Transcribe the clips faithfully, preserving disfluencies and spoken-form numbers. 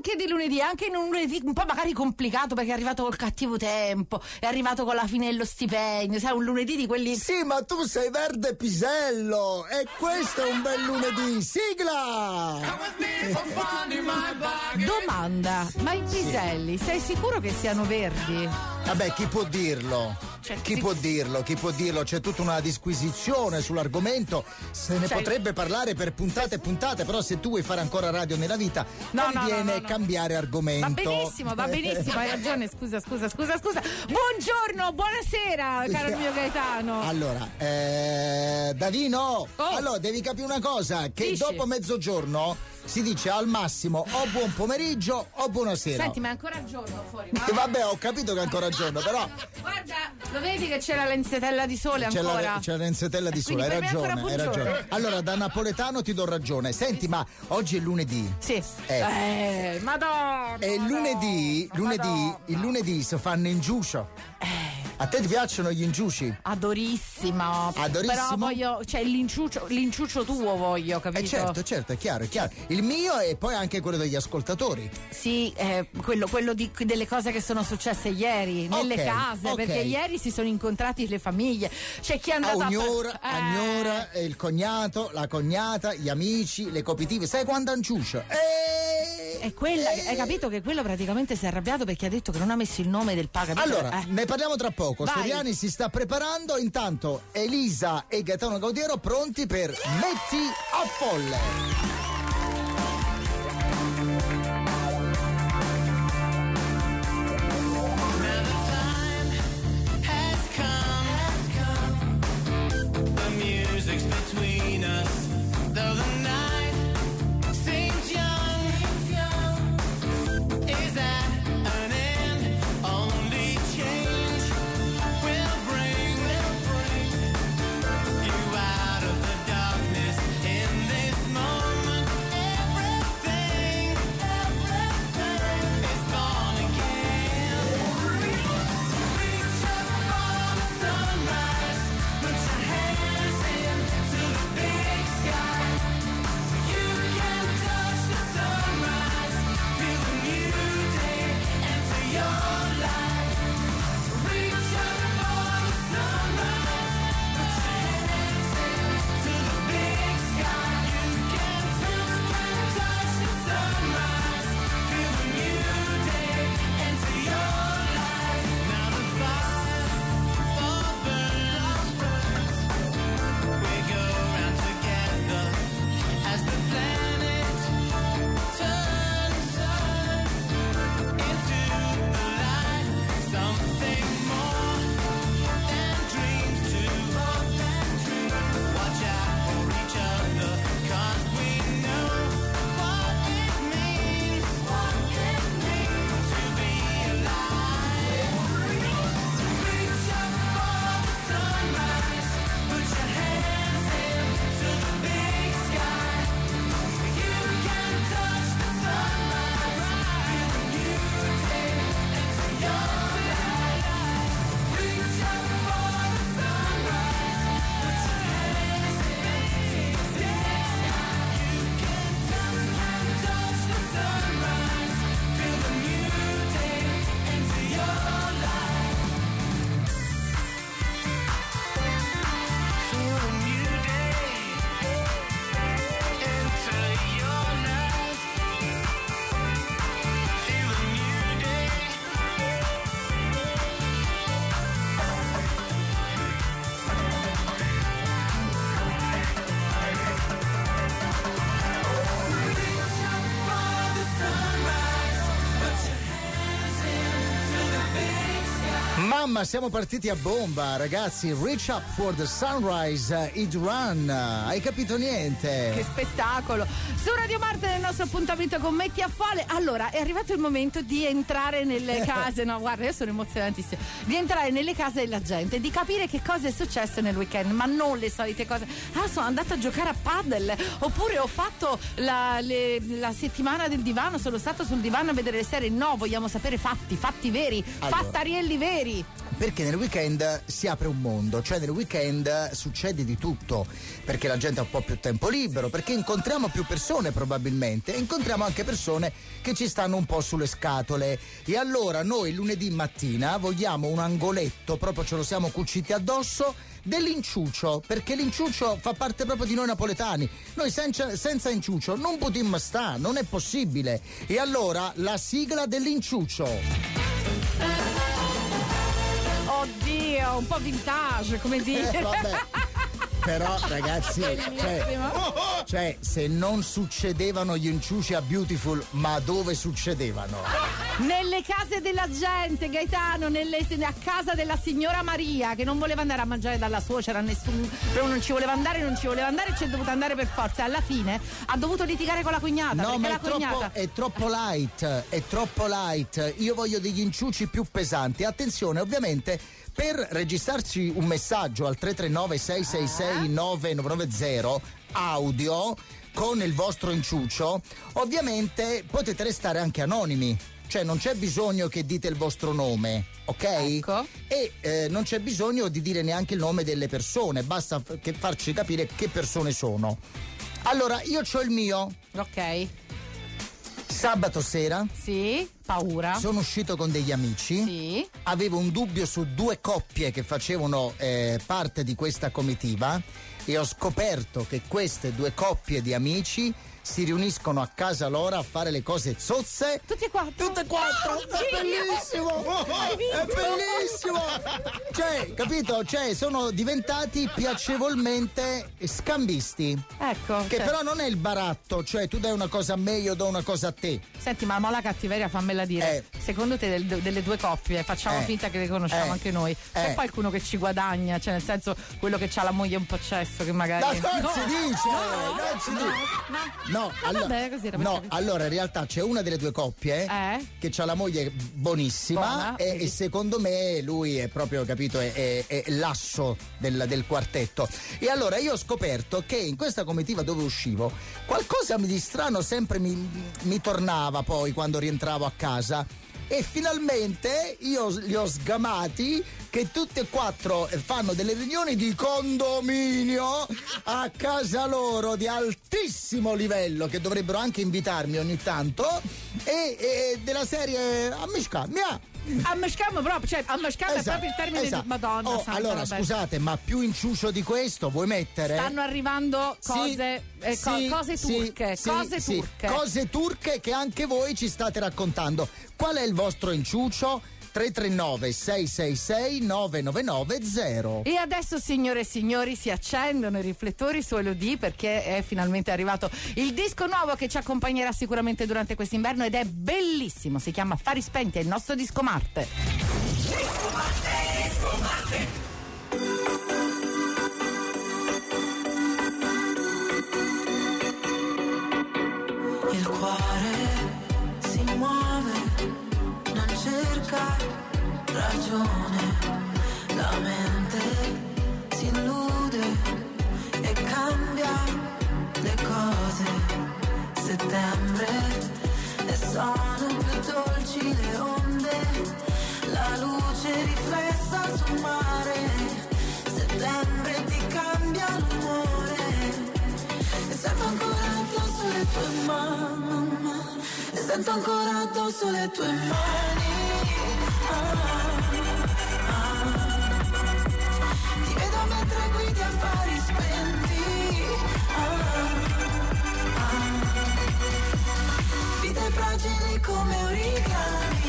anche di lunedì, anche in un lunedì un po' magari complicato perché è arrivato col cattivo tempo, è arrivato con la fine dello stipendio, sai, un lunedì di quelli. Sì, ma tu sei verde pisello e questo è un bel lunedì. Sigla! Domanda, ma i piselli sei sicuro che siano verdi? Vabbè, chi può dirlo? Cioè, chi ti... può dirlo? Chi può dirlo? C'è tutta una disquisizione sull'argomento, se ne cioè... potrebbe parlare per puntate e puntate, però se tu vuoi fare ancora radio nella vita no, conviene no, no, no, cambiare argomento. Va benissimo, va benissimo, hai ragione, scusa, scusa, scusa, scusa. Buongiorno, buonasera, caro mio Gaetano. Allora, eh, Davino, oh. allora devi capire una cosa, che Dici? dopo mezzogiorno si dice al massimo o buon pomeriggio o buonasera. Senti, ma è ancora giorno fuori. Ma... Vabbè, ho capito che è ancora giorno, però. Guarda, lo vedi che c'è la lenzetella di sole c'è ancora? La, c'è la lenzetella di sole, hai ragione, hai ragione. Allora, da napoletano ti do ragione. Senti, ma oggi è lunedì. Sì. Eh, eh madonna. E lunedì, lunedì, madonna. il lunedì si fanno ingiuscio. Eh. A te ti piacciono gli inciuci? Adorissimo. Adorissimo. Però voglio, cioè l'inciuccio, l'inciuccio tuo voglio, capito? Eh certo, certo, è chiaro, è chiaro. Il mio e poi anche quello degli ascoltatori. Sì, eh, quello, quello di, delle cose che sono successe ieri, nelle okay, case, okay. perché ieri si sono incontrati le famiglie. C'è chi è andato a Ognora, a... eh. Agnora, il cognato, la cognata, gli amici, le copitive. Sai quando anciuscio? E... È quella, hai capito che quello praticamente si è arrabbiato perché ha detto che non ha messo il nome del paga. Allora, eh. ne parliamo tra poco. Vai. Soriani si sta preparando, intanto Elisa e Gaetano Gaudiero pronti per Metti a Folle. Mamma, siamo partiti a bomba, ragazzi. Reach up for the sunrise, It Run. Hai capito niente? Che spettacolo. Su Radio Marte nel nostro appuntamento con Metti a Folle. Allora, è arrivato il momento di entrare nelle case. No, guarda, io sono emozionatissima. Di entrare nelle case della gente, di capire che cosa è successo nel weekend, ma non le solite cose. Ah, sono andata a giocare a paddle, oppure ho fatto la, le, la settimana del divano, sono stato sul divano a vedere le serie. No, vogliamo sapere fatti, fatti veri, allora, fattarielli veri. perché nel weekend si apre un mondo, cioè nel weekend succede di tutto, perché la gente ha un po' più tempo libero, perché incontriamo più persone probabilmente, e incontriamo anche persone che ci stanno un po' sulle scatole. E allora noi lunedì mattina vogliamo un angoletto, proprio ce lo siamo cuciti addosso, dell'inciucio, perché l'inciucio fa parte proprio di noi napoletani. Noi senza, senza inciucio non potremmo stare, non è possibile. E allora la sigla dell'inciucio. Oddio, un po' vintage, come dire. Eh, vabbè. Però ragazzi, cioè, cioè se non succedevano gli inciuci a Beautiful, ma dove succedevano? Nelle case della gente, Gaetano, nelle, a casa della signora Maria, che non voleva andare a mangiare dalla suocera, nessun, però non ci voleva andare, non ci voleva andare, ci è dovuta andare per forza. Alla fine ha dovuto litigare con la cognata. No, ma la è, cognata... troppo, è troppo light, è troppo light. Io voglio degli inciuci più pesanti. Attenzione, ovviamente, per registrarci un messaggio al tre tre nove sei sei sei nove nove nove zero audio con il vostro inciucio, ovviamente potete restare anche anonimi. Cioè non c'è bisogno che dite il vostro nome, ok? Ecco. E eh, non c'è bisogno di dire neanche il nome delle persone, basta f- che farci capire che persone sono. Allora, io c'ho il mio. Ok. Sabato sera. Sì, paura. Sono uscito con degli amici. Sì. Avevo un dubbio su due coppie che facevano eh, parte di questa comitiva e ho scoperto che queste due coppie di amici si riuniscono a casa loro a fare le cose zozze. Tutti e quattro. Tutte e quattro. Ah, è bellissimo. È bellissimo. Cioè, capito? Cioè, sono diventati piacevolmente scambisti. Ecco. Che cioè. però non è il baratto, cioè tu dai una cosa a me, io do una cosa a te. Senti, ma, ma la cattiveria, fammela dire. Eh. Secondo te del, delle due coppie, facciamo Eh. finta che le conosciamo Eh. anche noi, c'è Eh. qualcuno che ci guadagna? Cioè, nel senso, quello che ha la moglie un po' cesso, che magari. Ma non no. si dice, No. non si No. dice. No. No, Ah, allora, vabbè, così era per no, capire. allora in realtà c'è una delle due coppie Eh? che ha la moglie buonissima. Buona, e, vedi. e secondo me lui è proprio, capito, è, è, è l'asso del, del quartetto. E allora io ho scoperto che in questa comitiva dove uscivo qualcosa di strano sempre mi, mi tornava poi quando rientravo a casa. E finalmente io li ho sgamati che tutte e quattro fanno delle riunioni di condominio a casa loro di altissimo livello, che dovrebbero anche invitarmi ogni tanto, e, e della serie a misca, mia. A mescam proprio, cioè a mescam Esatto, è proprio il termine esatto. di Madonna. Oh, santa, allora vabbè. scusate, ma più inciucio di questo vuoi mettere? Stanno arrivando cose, Sì, eh, co- sì, cose sì, turche, sì, cose sì, turche. cose turche che anche voi ci state raccontando. Qual è il vostro inciucio? tre tre nove sei sei sei nove nove nove zero. E adesso, signore e signori, si accendono i riflettori su Elodie, perché è finalmente arrivato il disco nuovo che ci accompagnerà sicuramente durante quest'inverno ed è bellissimo. Si chiama Fari Spenti, è il nostro disco Marte. Disco Marte, Disco Marte. Il cuore si muove, non cerca ragione, la mente si illude e cambia le cose. Settembre e sono più dolci le onde, la luce riflessa sul mare. Settembre ti cambia l'umore e sento ancora addosso le tue mani, e sento ancora addosso le tue mani. Ah, ah. Ti vedo mentre guidi a fari spenti. Ah, ah. Vite fragili come origami.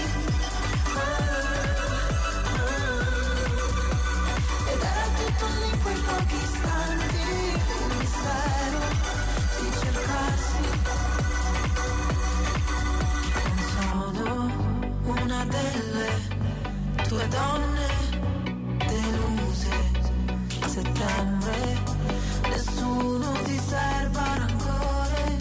Ah, ah. Ed era tutto lì in quei pochi istanti, un mistero di cercarsi. Non sono una delle tue donne deluse. Settembre, nessuno ti serba rancore.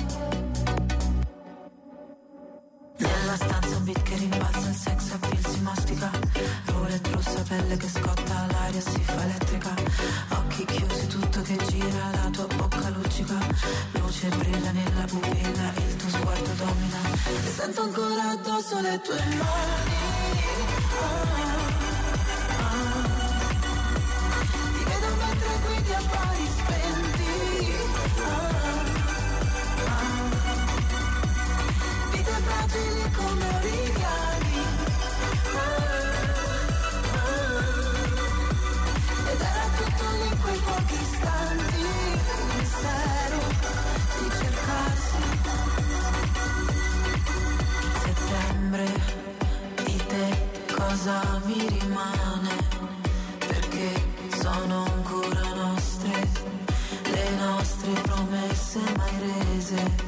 Nella stanza un beat che rimbalza, il sex appeal si mastica. Roulette rossa, pelle che scotta, l'aria si fa elettrica. Occhi chiusi, tutto che gira, la tua bocca luccica. Luce brilla nella pupilla, il tuo sguardo domina. E sento ancora addosso le tue mani. Ah, ah. di affari spenti. Ah, ah. Vite fragili come origami. Ah, ah. Ed era tutto lì in quei pochi istanti, il mistero di cercarsi. Settembre, di te cosa mi rimane? Perché sono ancora nostre, le nostre promesse mai rese.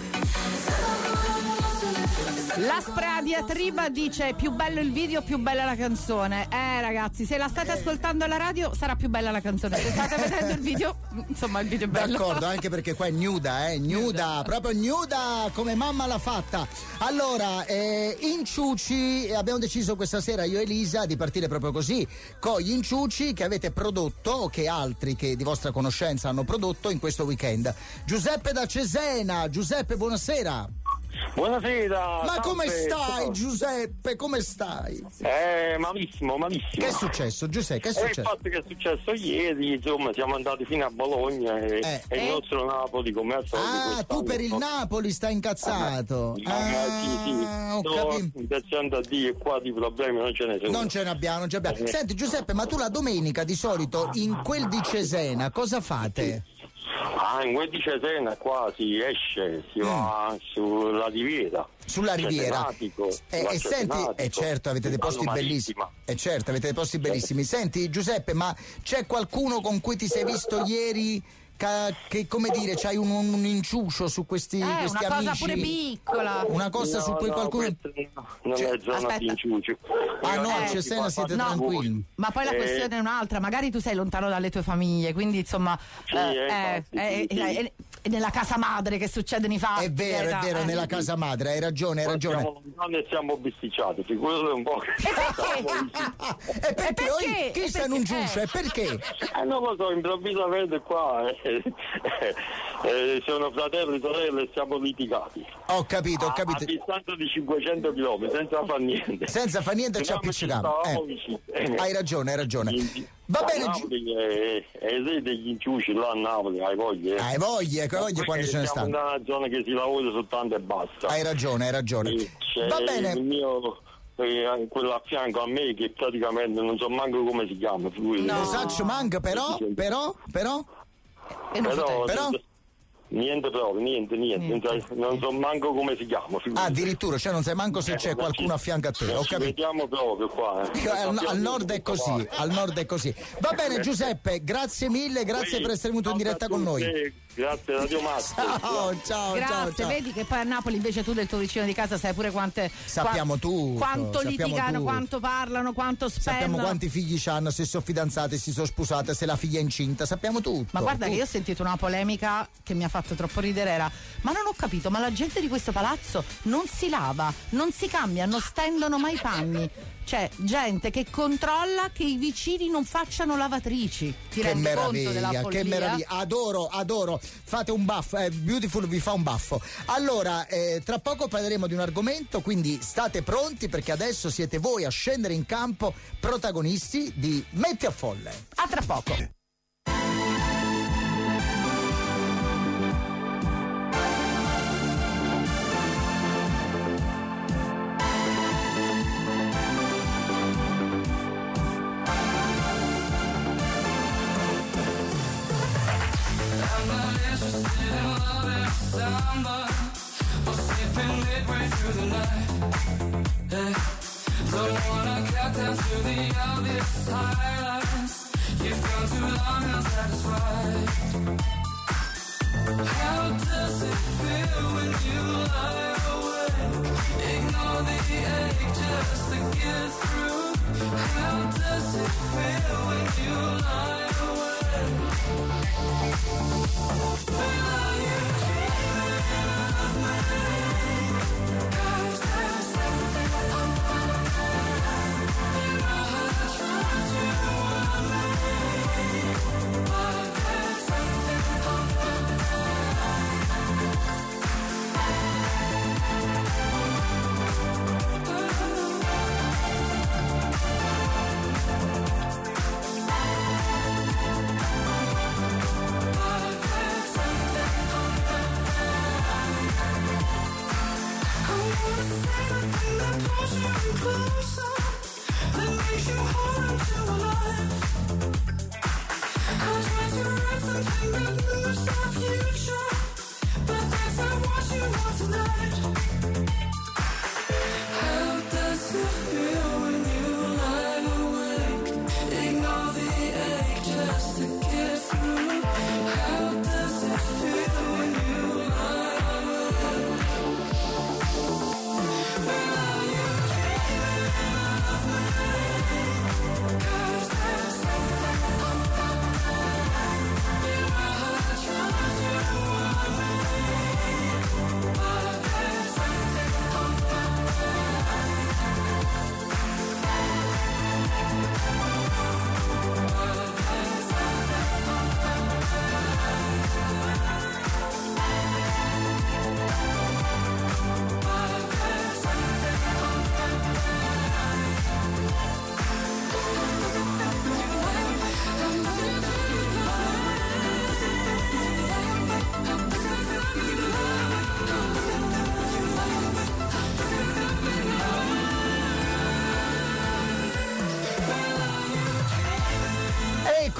La Spradiatriba dice: più bello il video, più bella la canzone. Eh ragazzi, se la state ascoltando alla radio sarà più bella la canzone, se state vedendo il video, insomma il video è bello. D'accordo, anche perché qua è nuda, eh, nuda, proprio nuda come mamma l'ha fatta. Allora, eh, inciuci, abbiamo deciso questa sera io e Elisa di partire proprio così, con gli inciuci che avete prodotto o che altri che di vostra conoscenza hanno prodotto in questo weekend. Giuseppe da Cesena. Giuseppe, buonasera. Buonasera. Ma come salve. stai, Giuseppe? Come stai? Eh, malissimo, malissimo. Che è successo, Giuseppe? Che è Eh, il successo? fatto che è successo ieri, insomma, siamo andati fino a Bologna e, Eh. e il Eh. nostro Napoli, come al solito. Ah, tu quest'anno, per il no? Napoli stai incazzato. Ah, sì, sì. Ah, ho No, capito. Grazie a Dio, qua di problemi non ce ne sono. Non ce ne abbiamo, non ce ne abbiamo. Eh. Senti Giuseppe, ma tu la domenica di solito in quel di Cesena cosa fate? Ah, in quel di Cesena qua si esce, si va sulla riviera. Sulla riviera. Cesenatico, Eh, va e senti, Cesenatico. eh certo, avete dei posti Vanno bellissimi. malissima. E certo, avete dei posti bellissimi. Senti Giuseppe, ma c'è qualcuno con cui ti sei visto ieri ca- che, come dire, c'hai un, un inciucio su questi, Eh, questi una amici? cosa pure piccola. Una cosa No, su cui no, qualcuno... questa non Cioè, è zona aspetta. di inciucio. Ah no, a Eh, Cesena siete no. tranquilli. Ma poi la Eh. questione è un'altra, magari tu sei lontano dalle tue famiglie, quindi insomma Sì, eh, eh, eh, infatti, eh, sì, sì. eh, è nella casa madre che succedono i fatti. È vero, è vero, eh. nella casa madre, hai ragione, hai Poi ragione. siamo lontani e siamo bisticciati, figurati un po' che E perché? perché? Oi- Chi E sta in un perché? giuscio? E perché? Eh, non lo so, improvvisamente qua eh, eh, sono fratelli e sorelle e siamo litigati. Ho capito, ho A, a capito. distanza di cinquecento chilometri, senza far niente. Senza fa niente ci Finiamoci appiccichiamo. stavamo Eh, vicini. hai ragione, hai ragione. Va A bene, Gi- Napoli e e degli inciuci là a Napoli, hai voglia. eh. hai voglia, hai voglia quando ce ne Siamo in stanno. una zona che si lavora soltanto e basta. Hai ragione, hai ragione. Sì, c'è Va il bene, mio eh, quello a fianco a me che praticamente non so manco come si chiama, figurati. No. lo saccio manca, però, però, però, E non Però, fate- Però? niente proprio, niente, niente, Niente. Non, so, non so manco come si chiama, figurati. ah, addirittura, cioè non sai manco se c'è Eh, qualcuno a fianco a te, non ho ci capito. vediamo proprio qua. eh. Al, Sappiamo al nord è tutto così, qua. al nord è così. Va bene Giuseppe, grazie mille, grazie Sì, per essere venuto in ciao diretta a con noi. tutti, Grazie Radio Master. Ciao, ciao, ciao, Grazie, ciao. vedi che poi a Napoli invece tu del tuo vicino di casa sai pure quante Sappiamo qua- tutto, quanto sappiamo litigano, tutto. quanto parlano, quanto Sappiamo spendono. quanti figli hanno, se sono fidanzate, se sono sposate, se la figlia è incinta, sappiamo tutto. Ma guarda che tutto. io ho sentito una polemica che mi ha fatto troppo ridere, era ma non ho capito, ma la gente di questo palazzo non si lava, non si cambia, non stendono mai i panni. C'è gente che controlla che i vicini non facciano lavatrici. Ti Che rendi conto della meraviglia, follia? che meraviglia, adoro, adoro. Fate un baffo, eh, Beautiful vi fa un baffo. Allora, eh, tra poco parleremo di un argomento, quindi state pronti perché adesso siete voi a scendere in campo, protagonisti di Metti a Folle. A tra poco.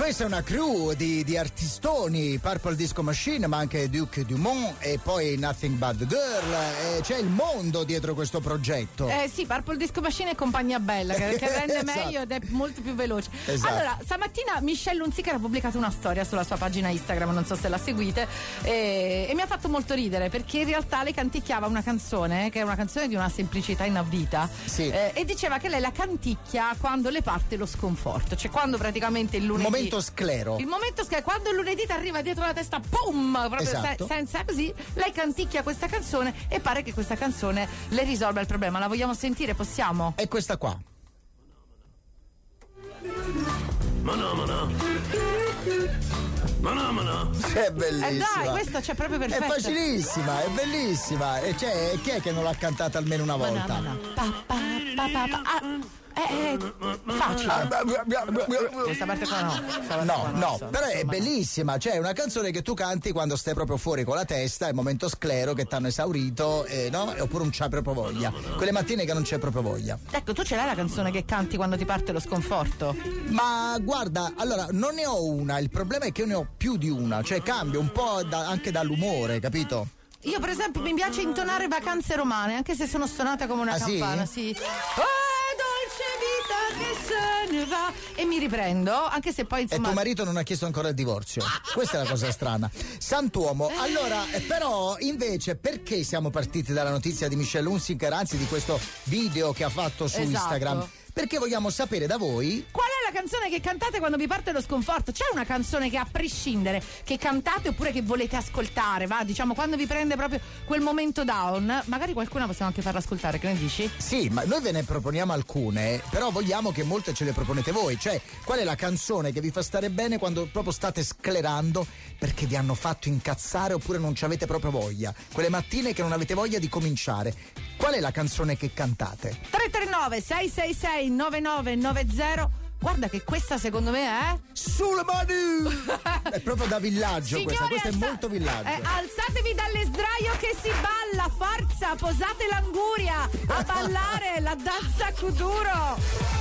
questa è una crew di, di artistoni, Purple Disco Machine, ma anche Duke Dumont e poi Nothing But The Girl. Eh, c'è il mondo dietro questo progetto. Eh sì, Purple Disco Machine e compagnia bella, che, che rende Esatto. meglio ed è molto più veloce. Esatto. Allora, stamattina Michelle Hunziker ha pubblicato una storia sulla sua pagina Instagram, non so se la seguite, e, e mi ha fatto molto ridere perché in realtà lei canticchiava una canzone che è una canzone di una semplicità inaudita. Sì. eh, e diceva che lei la canticchia quando le parte lo sconforto, cioè quando praticamente il lunedì, Il momento sclero. il momento sclero, quando il lunedì ti arriva dietro la testa, pum, proprio Esatto. se- senza così, lei canticchia questa canzone e pare che questa canzone le risolva il problema. La vogliamo sentire? Possiamo? È questa qua. Mana mana. Mana mana. È bellissima. Eh dai, questa c'è proprio È perfetta. facilissima, è bellissima. E c'è, chi è che non l'ha cantata almeno una volta? Banana, pa, pa, pa, pa, pa. Ah, è, è facile. Questa parte qua no. Questa parte No, qua no, so, però è insomma, bellissima, cioè è una canzone che tu canti quando stai proprio fuori con la testa, è il momento sclero che t'hanno esaurito, eh, no? Oppure non c'hai proprio voglia. Quelle mattine che non c'è proprio voglia. Ecco, tu ce l'hai la canzone che canti quando ti parte lo sconforto? Ma guarda, allora non ne ho una, il problema è che io ne ho più di una, cioè cambio un po' da- anche dall'umore, capito? Io per esempio mi piace intonare Vacanze Romane, anche se sono suonata come una Ah, sì? campana, sì. Oh, dolce vita che se ne va. E mi riprendo, anche se poi E insomma. tuo marito non ha chiesto ancora il divorzio. Questa è la cosa strana. Santuomo. Allora, eh, però, invece, perché siamo partiti dalla notizia di Michelle Hunziker, anzi di questo video che ha fatto su Esatto. Instagram? Perché vogliamo sapere da voi. Qual è la canzone che cantate quando vi parte lo sconforto? C'è una canzone che a prescindere che cantate oppure che volete ascoltare, va? Diciamo quando vi prende proprio quel momento down, magari qualcuna possiamo anche farla ascoltare, che ne dici? Sì, ma noi ve ne proponiamo alcune, però vogliamo che molte ce le proponete voi. Cioè, qual è la canzone che vi fa stare bene quando proprio state sclerando perché vi hanno fatto incazzare oppure non ci avete proprio voglia? Quelle mattine che non avete voglia di cominciare. Qual è la canzone che cantate? tre tre nove sei sei sei nove nove nove zero. Guarda che questa secondo me è Sulle mani! È proprio da villaggio questa, Signori, questa è alza- molto villaggio. eh, alzatevi dalle sdraio che si balla, forza, posate l'anguria, a ballare la danza kuduro.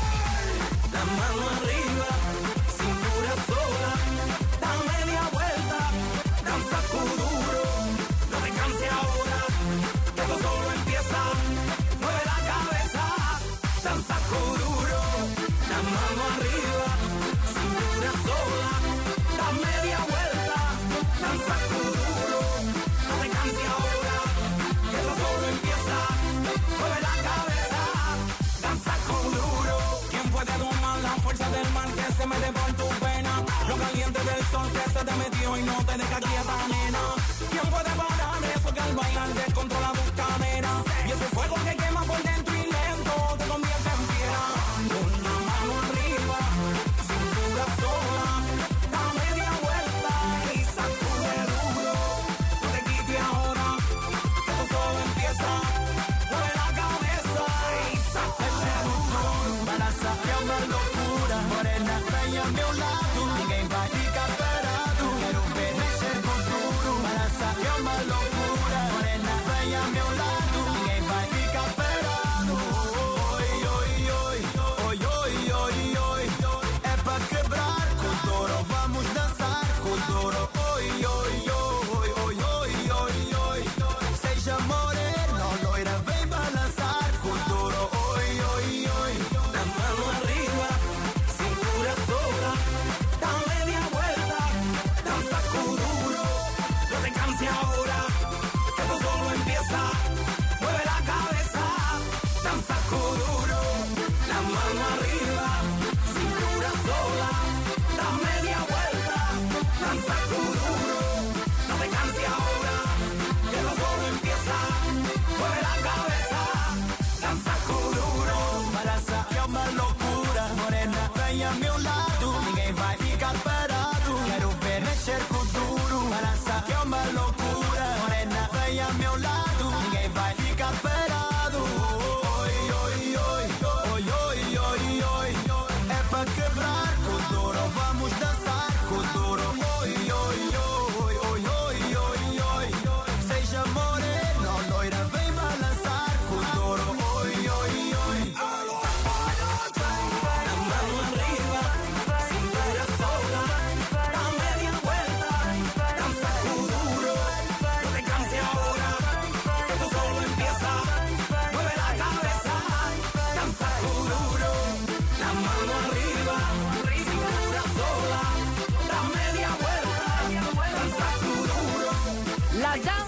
La mano arriba, cintura sola, da media vuelta, danza kuduro, no te canses ahora, que esto solo empieza, mueve la cabeza, danza kuduro, la mano arriba, cintura sola, da media vuelta, danza kuduro, no te canses ahora, que esto solo empieza, mueve la cabeza, danza kuduro. ¿Quién puede domar la fuerza del mar que se mete por tu pena? Lo caliente del sol que se te metió y no te deja quieta, nena. ¿Quién puede parar eso que al bailar descontrola tus caderas? Y ese fuego que quema por dentro y lento te convierte en piedra. Con la mano arriba, cintura sola, da media vuelta y sacude duro. No te quites ahora, que esto solo empieza. Mueve la cabeza y sacude duro. Para saber uma loucura, morena vem ao meu lado, ninguém vai ficar parado. Quero ver mexer com tudo. Para saber uma loucura, morena vem ao meu lado, ninguém vai ficar parado. Oi, oi, oi, oi, oi, oi, oi. É pra quebrar com duro, vamos dançar com duro. Oi, oi, oi, oi, oi, oi, oi. Seja morena, loira, vem balançar com duro. Oi, oi, oi. La mano arriba, cintura sola, da media vuelta, danza kuduro, no te canses ahora, que esto solo empieza, mueve la cabeza, danza kuduro, la mano arriba, cintura sola, da media vuelta, danza kuduro, no te canses ahora, que esto solo empieza, mueve la cabeza, danza kuduro. Balança é uma loucura, morena vem ao meu lado, ninguém vai ficar parado. Quero ver mexer com duro. Balança é uma loucura, morena vem ao meu lado, ninguém vai ficar parado. Oi, oi, oi, oi, oi, oi, oi.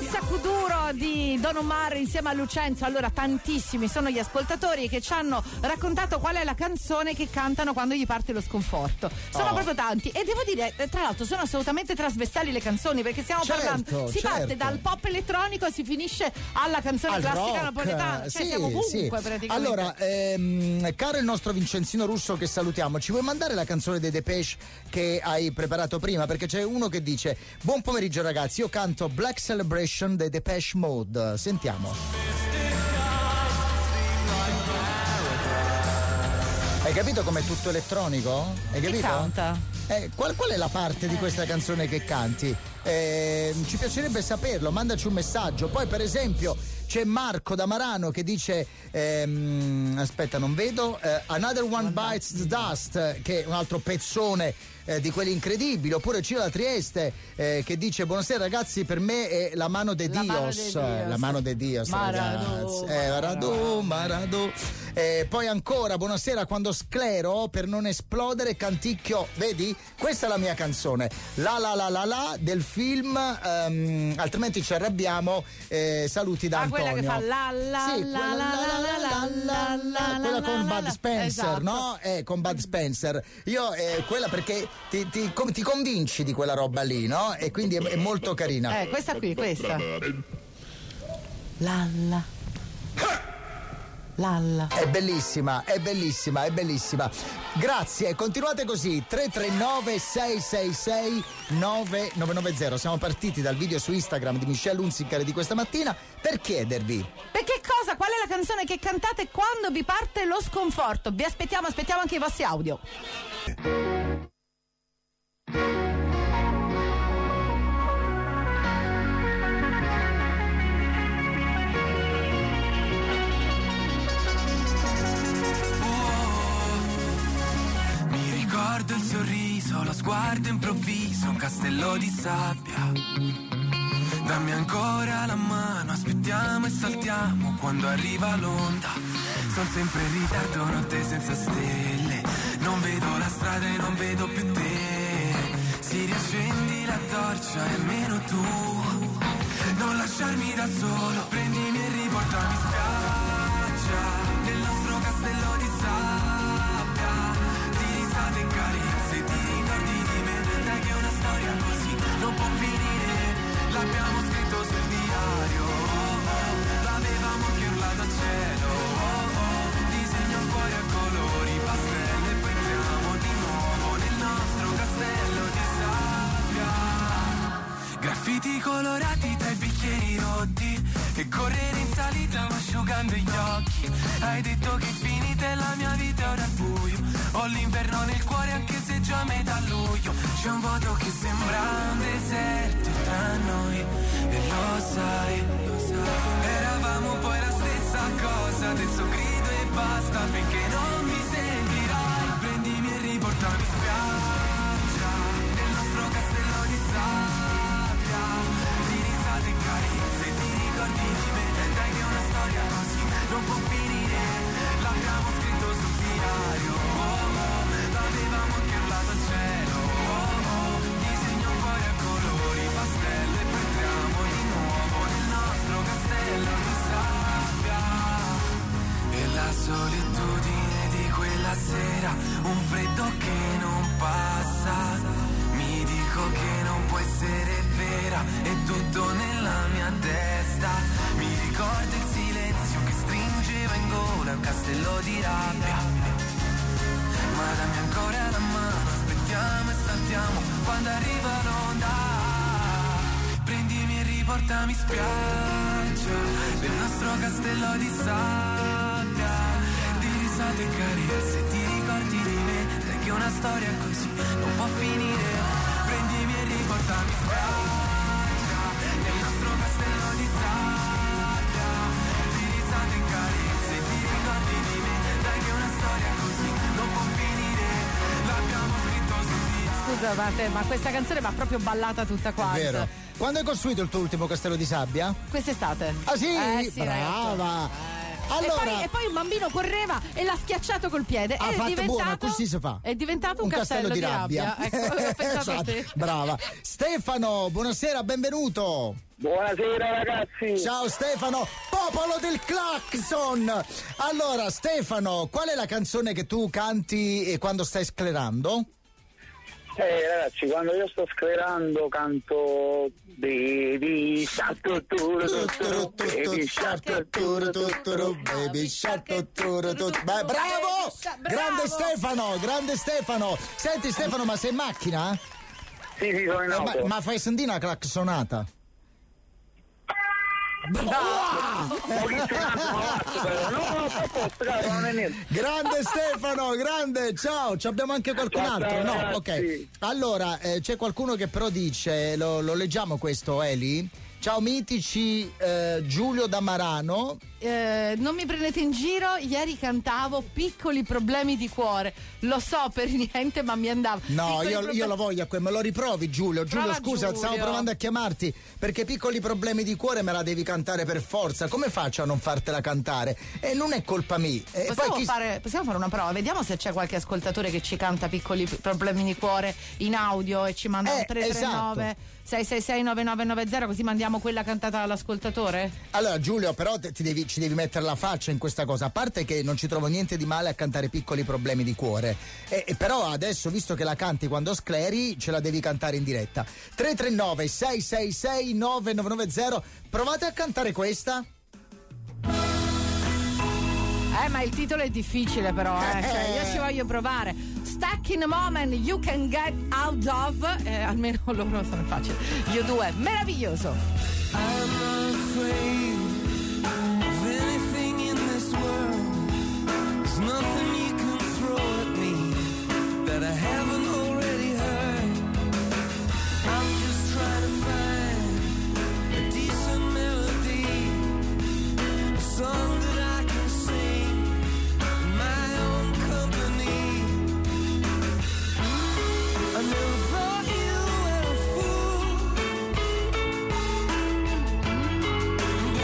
Kuduro di Don Omar insieme a Lucenzo. Allora, tantissimi sono gli ascoltatori che ci hanno raccontato qual è la canzone che cantano quando gli parte lo sconforto. Sono Oh. proprio tanti, e devo dire, tra l'altro, sono assolutamente trasversali le canzoni, perché stiamo Certo, parlando, si certo. parte dal pop elettronico e si finisce alla canzone Al classica rock. napoletana, cioè Sì, siamo ovunque sì. praticamente. Allora, ehm, caro il nostro Vincenzino Russo che salutiamo, ci vuoi mandare la canzone dei Depeche che hai preparato prima? Perché c'è uno che dice: buon pomeriggio ragazzi, io canto Black Celebration dei Depeche Mode. Sentiamo. Hai capito com'è tutto elettronico? Hai Chi capito? canta? Eh, qual, qual è la parte di questa canzone che canti? Eh, ci piacerebbe saperlo, mandaci un messaggio. Poi per esempio c'è Marco da Marano che dice ehm, aspetta non vedo eh, Another One Bites the Dust, che è un altro pezzone eh, di quelli incredibili. Oppure Ciro da Trieste eh, che dice: buonasera ragazzi, per me è La Mano de La Mano Dios, de Dios. La Mano de Dios, Maradona. ragazzi. Eh, Maradona, Maradona. Eh, poi ancora buonasera, quando sclero per non esplodere canticchio, vedi? Questa è la mia canzone, la la la la la del film ehm, Altrimenti ci arrabbiamo. Eh, saluti da Ah, Antonio. quella che fa la la Sì, la quella la la la la la la quella con la Bud la. Spencer, Esatto. no? Eh, con Bud Spencer. Io eh, quella perché ti, ti, com- ti convinci di quella roba lì, no? E quindi è, è molto carina. Eh, questa qui, questa. Lalla. Lalla. È bellissima, è bellissima, è bellissima. Grazie, continuate così. tre tre nove sei sei sei nove nove nove zero. Siamo partiti dal video su Instagram di Michelle Hunziker di questa mattina per chiedervi: Perché cosa? Qual è la canzone che cantate quando vi parte lo sconforto? Vi aspettiamo, aspettiamo anche i vostri audio. Mi ricordo il sorriso, lo sguardo improvviso, un castello di sabbia. Dammi ancora la mano, aspettiamo e saltiamo quando arriva l'onda. Sono sempre in ritardo, notte senza stelle. Non vedo la strada e non vedo più te. Si riaccendi la torcia e almeno tu non lasciarmi da solo. Prendimi e riportami in spiaggia, nel nostro castello di sabbia. Di risate e carezze, ti ricordi di me. Dai che una storia così non può finire. L'abbiamo scritto sul diario, oh, oh. L'avevamo anche urlato al cielo, oh, oh. Disegno un cuore a colori pastello e poi entriamo di nuovo nel nostro castello di sabbia. Graffiti colorati tra i bicchieri rotti e correre in salita ma asciugando gli occhi. Hai detto che è finita e la mia vita è ora al buio. Ho l'inverno nel cuore anche se già a metà luglio. C'è un vuoto che sembra un deserto tra noi e lo sai, lo sai. Eravamo poi la stessa cosa, adesso grido e basta finché non mi sentirai. Prendimi e riportami in spiaggia, nel nostro castello di sabbia. Di risate e carezze, ti ricordi di me. Dai che una storia così non può finire. L'abbiamo scritto sul diario, oh, oh. L'avevamo anche urlato al cielo, oh, oh. Disegno un cuore a colori pastello e poi entriamo di nuovo nel nostro castello di sabbia. E la solitudine di quella sera, un freddo che non passa. Mi dico che non può essere vera, è tutto nella mia testa. Mi ricordo il silenzio che stringeva in gola un castello di rabbia. Ma dammi ancora la mano, aspettiamo e saltiamo quando arriva l'onda. Prendimi e riportami in spiaggia, nel nostro castello di sabbia. Di risate e carezze, ti ricordi di me. Dai che una storia così non può finire. Prendimi e riportami in spiaggia, nel nostro castello di sabbia. Di risate e carezze, ti ricordi di me. Dai che una storia così non può finire. L'abbiamo scritto sul diario. Scusa, ma, te, ma questa canzone va proprio ballata tutta quanta. È vero. Quando hai costruito il tuo ultimo castello di sabbia? Quest'estate. Ah sì? Eh, sì, Brava! ragazzi. Allora, e, poi, e poi un bambino correva e l'ha schiacciato col piede. ha ed è fatto diventato, buona, così si fa. È diventato un, un castello, castello di di rabbia. rabbia. Ecco, ho pensato a Esatto, te. brava. Stefano, buonasera, benvenuto. Buonasera ragazzi. Ciao Stefano, popolo del clacson. Allora Stefano, qual è la canzone che tu canti quando stai sclerando? Eh ragazzi, quando io sto sclerando canto Baby Shark tuturu tuturu, Baby Shark tuturu tuturu, Baby Shark tuturu tuturu. Beh, bravo! Grande Stefano, grande Stefano. Senti Stefano, ma sei in macchina? Sì, sì, sono in Eh, ma, auto. ma fai sentire una claxonata? Grande Stefano, grande, ciao, ci abbiamo anche qualcun Ciao, altro? No, ragazzi. ok. Allora, eh, c'è qualcuno che però dice, lo, lo leggiamo questo, Eli? Ciao mitici, eh, Giulio da Marano. Eh, non mi prendete in giro, ieri cantavo Piccoli problemi di cuore. Lo so per niente, ma mi andava. No, Piccoli io, problemi- io lo voglio a que- me lo riprovi Giulio. Giulio, Prova, scusa, Giulio. stavo provando a chiamarti perché piccoli problemi di cuore me la devi cantare per forza. Come faccio a non fartela cantare? E non è colpa mia. E Possiamo, poi chi- fare, possiamo fare una prova, vediamo se c'è qualche ascoltatore che ci canta Piccoli problemi di cuore in audio e ci manda Eh, un tre tre nove sei sei sei nove nove nove zero, così mandiamo quella cantata dall'ascoltatore. Allora Giulio, però te- ti devi, ci devi mettere la faccia in questa cosa, a parte che non ci trovo niente di male a cantare piccoli problemi di cuore, e, e però adesso, visto che la canti quando scleri, ce la devi cantare in diretta. tre tre nove sei sei sei nove nove nove zero, provate a cantare questa. Eh, ma il titolo è difficile però, eh. Cioè, io ci voglio provare. Stuck in a moment you can get out of, eh, almeno loro sono facili. Io due, meraviglioso. I'm not afraid of anything in this world. There's nothing you can throw at me that I haven't already heard. I'm just trying to find a decent melody, a song that I can sing in my own company. I never thought you were a fool.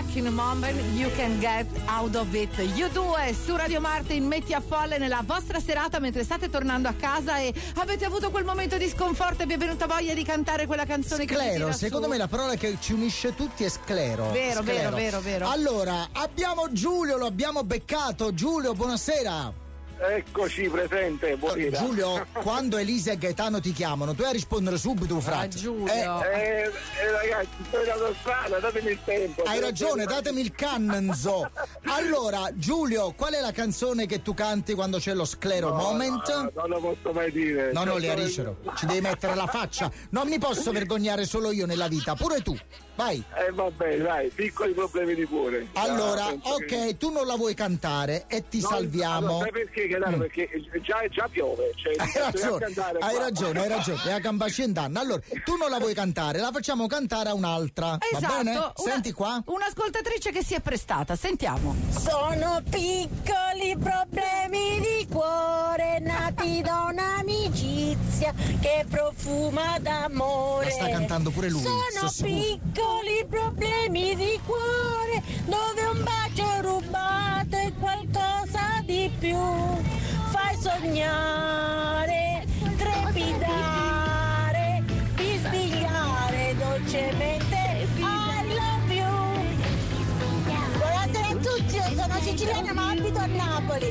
in a moment, you can get out of it. You due su Radio Martin, metti a folle nella vostra serata mentre state tornando a casa e avete avuto quel momento di sconforto e vi è venuta voglia di cantare quella canzone che vi Sclero, tira secondo su. me la parola che ci unisce tutti è sclero. Vero, Sclero. vero, vero, vero. Allora, abbiamo Giulio, lo abbiamo beccato. Giulio, buonasera. Eccoci, presente, buonasera. Giulio, quando Elisa e Gaetano ti chiamano, tu hai a rispondere subito, frate. Ah, Giulio. Eh, eh, ragazzi, sto in autostrada, datemi il tempo. Hai ragione, datemi il cannonzo. Allora, Giulio, qual è la canzone che tu canti quando c'è lo sclero No, moment? no, non lo posso mai dire. No, no, Cioè, li aricero. Ci devi mettere la faccia. Non mi posso vergognare solo io nella vita, pure tu. Vai. Eh vabbè, dai, piccoli problemi di cuore. Allora, No, penso ok, che- tu non la vuoi cantare e ti No, salviamo. allora, sai perché? Gaetano? Mm. Perché già, già piove. Cioè, Hai bisogna ragione, cantare hai qua. ragione, hai ragione, è a gamba scendana. Allora, tu non la vuoi cantare, la facciamo cantare a un'altra. Esatto. Va bene? una- Senti qua. Un'ascoltatrice che si è prestata, sentiamo. Sono piccoli problemi di cuore nati da un'amicizia che profuma d'amore. La sta cantando pure lui, Sono Sossu. piccoli problemi di cuore dove un bacio rubato è qualcosa di più. Fai sognare, trepidare, bisbigliare dolcemente. I love you. Buonasera a tutti, io sono siciliana ma abito a Napoli.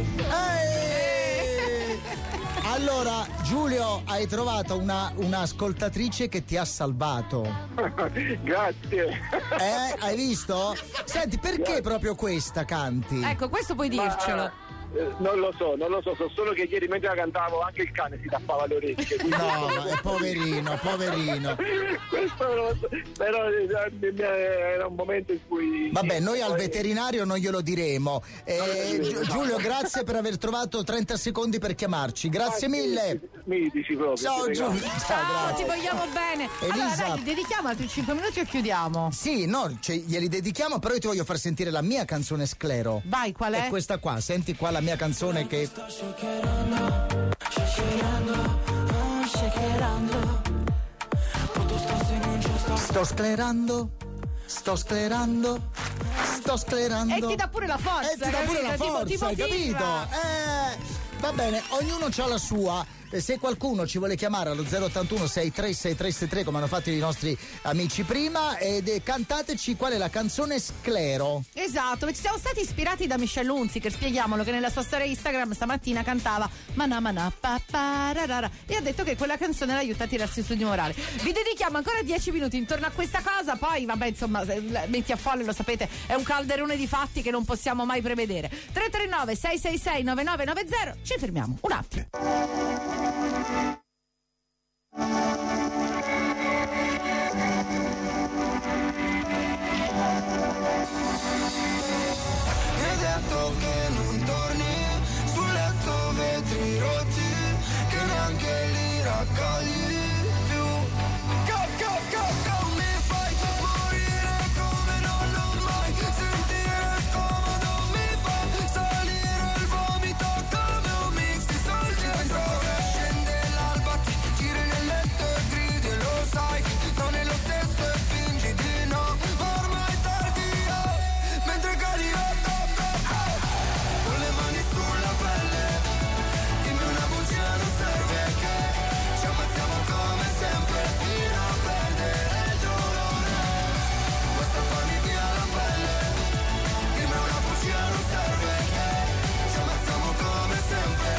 Ehi! Allora, Giulio, hai trovato una, un'ascoltatrice che ti ha salvato. Grazie. Eh? Hai visto? Senti, perché proprio questa canti? Ecco, questo puoi dircelo. Ma, eh, non lo so, non lo so, so solo che ieri mentre la cantavo anche il cane si tappava le orecchie. quindi- No, ma è poverino, poverino. Questo non lo so, però eh, era un momento in cui... Vabbè, noi al Poi- veterinario non glielo diremo. Eh, Non glielo diremo, Gi- no. Giulio, grazie per aver trovato trenta secondi per chiamarci. Grazie Ah, mille. Mitici proprio. Ciao siete Giulio. grandi. Ciao, Ciao, grazie. ti vogliamo bene. Allora, Elisa. dai, gli dedichiamo altri cinque minuti o chiudiamo? Sì, no, cioè, glieli dedichiamo, però io ti voglio far sentire la mia canzone sclero. Vai, qual è? È questa qua, senti qua la mia canzone che... Sto sclerando, sto sclerando, sto sclerando. E ti dà pure la forza, E ti dà pure la capito? Tipo- forza, tipo hai capito? Pirra. Eh, va bene, ognuno ha la sua. Eh, Se qualcuno ci vuole chiamare allo zero ottantuno sessantatré sessantatré come hanno fatto i nostri amici prima, ed eh, cantateci qual è la canzone sclero. Esatto, ci siamo stati ispirati da Michelle Hunziker, spieghiamolo, che nella sua storia Instagram stamattina cantava Mana mana pa pa ra ra ra, e ha detto che quella canzone l'aiuta a tirarsi su di morale. Vi dedichiamo ancora dieci minuti intorno a questa cosa, poi vabbè, insomma, se- metti a folle, lo sapete, è un calderone di fatti che non possiamo mai prevedere. tre tre nove sei sei sei nove nove nove zero, ci fermiamo un attimo. Mi hai detto che non torni, sul letto vetri rotti, che neanche li raccogli più. Go, go, go, go, mi fai morire come non l'ho mai sentire scomodo, mi fai salire il vomito come un mix di soldi e droga. Scende l'alba, ti giri nel letto e gridi, lo sai, non è lo stesso e fingi di no, ormai è tardi, oh, mentre cadi, oh, oh, oh, oh. Con le mani sulla pelle, dimmi una bugia, non serve che ci ammazziamo come sempre fino a perdere il dolore. Basta farmi via la pelle, dimmi una bugia, non serve che ci ammazziamo come sempre.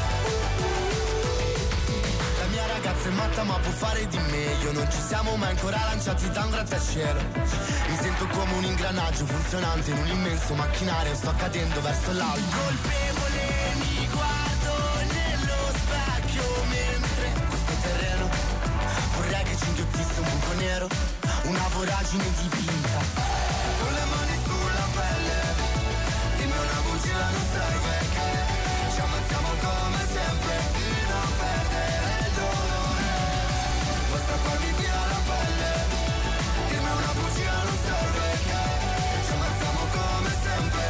La mia ragazza è matta ma può fare di meglio, non ci siamo mai ancora lanciati da un grattacielo. Mi sento come un ingranaggio funzionante in un immenso macchinario, sto cadendo verso l'alto. Colpevole mi guardo nello specchio mentre questo terreno vorrei che ci inghiottisse un buco nero, una voragine dipinta. Con le mani sulla pelle, dimmi una bugia, non serve che ci ammazziamo come sempre fino a perdere il dolore. Basta farmi via la pelle, dimmi una bugia, non serve che ci ammazziamo come sempre.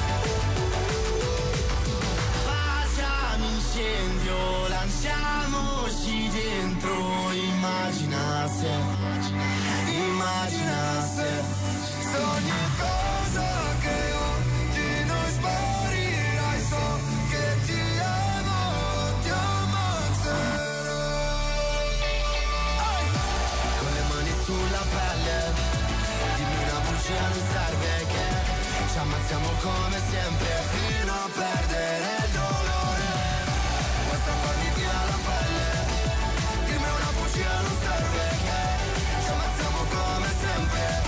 Facciamo incendio, lanciamoci dentro, immagina se, immagina se siamo come sempre fino a perdere il dolore. Basta farmi via la pelle, dimmi una bugia non serve, che ci ammazziamo come sempre.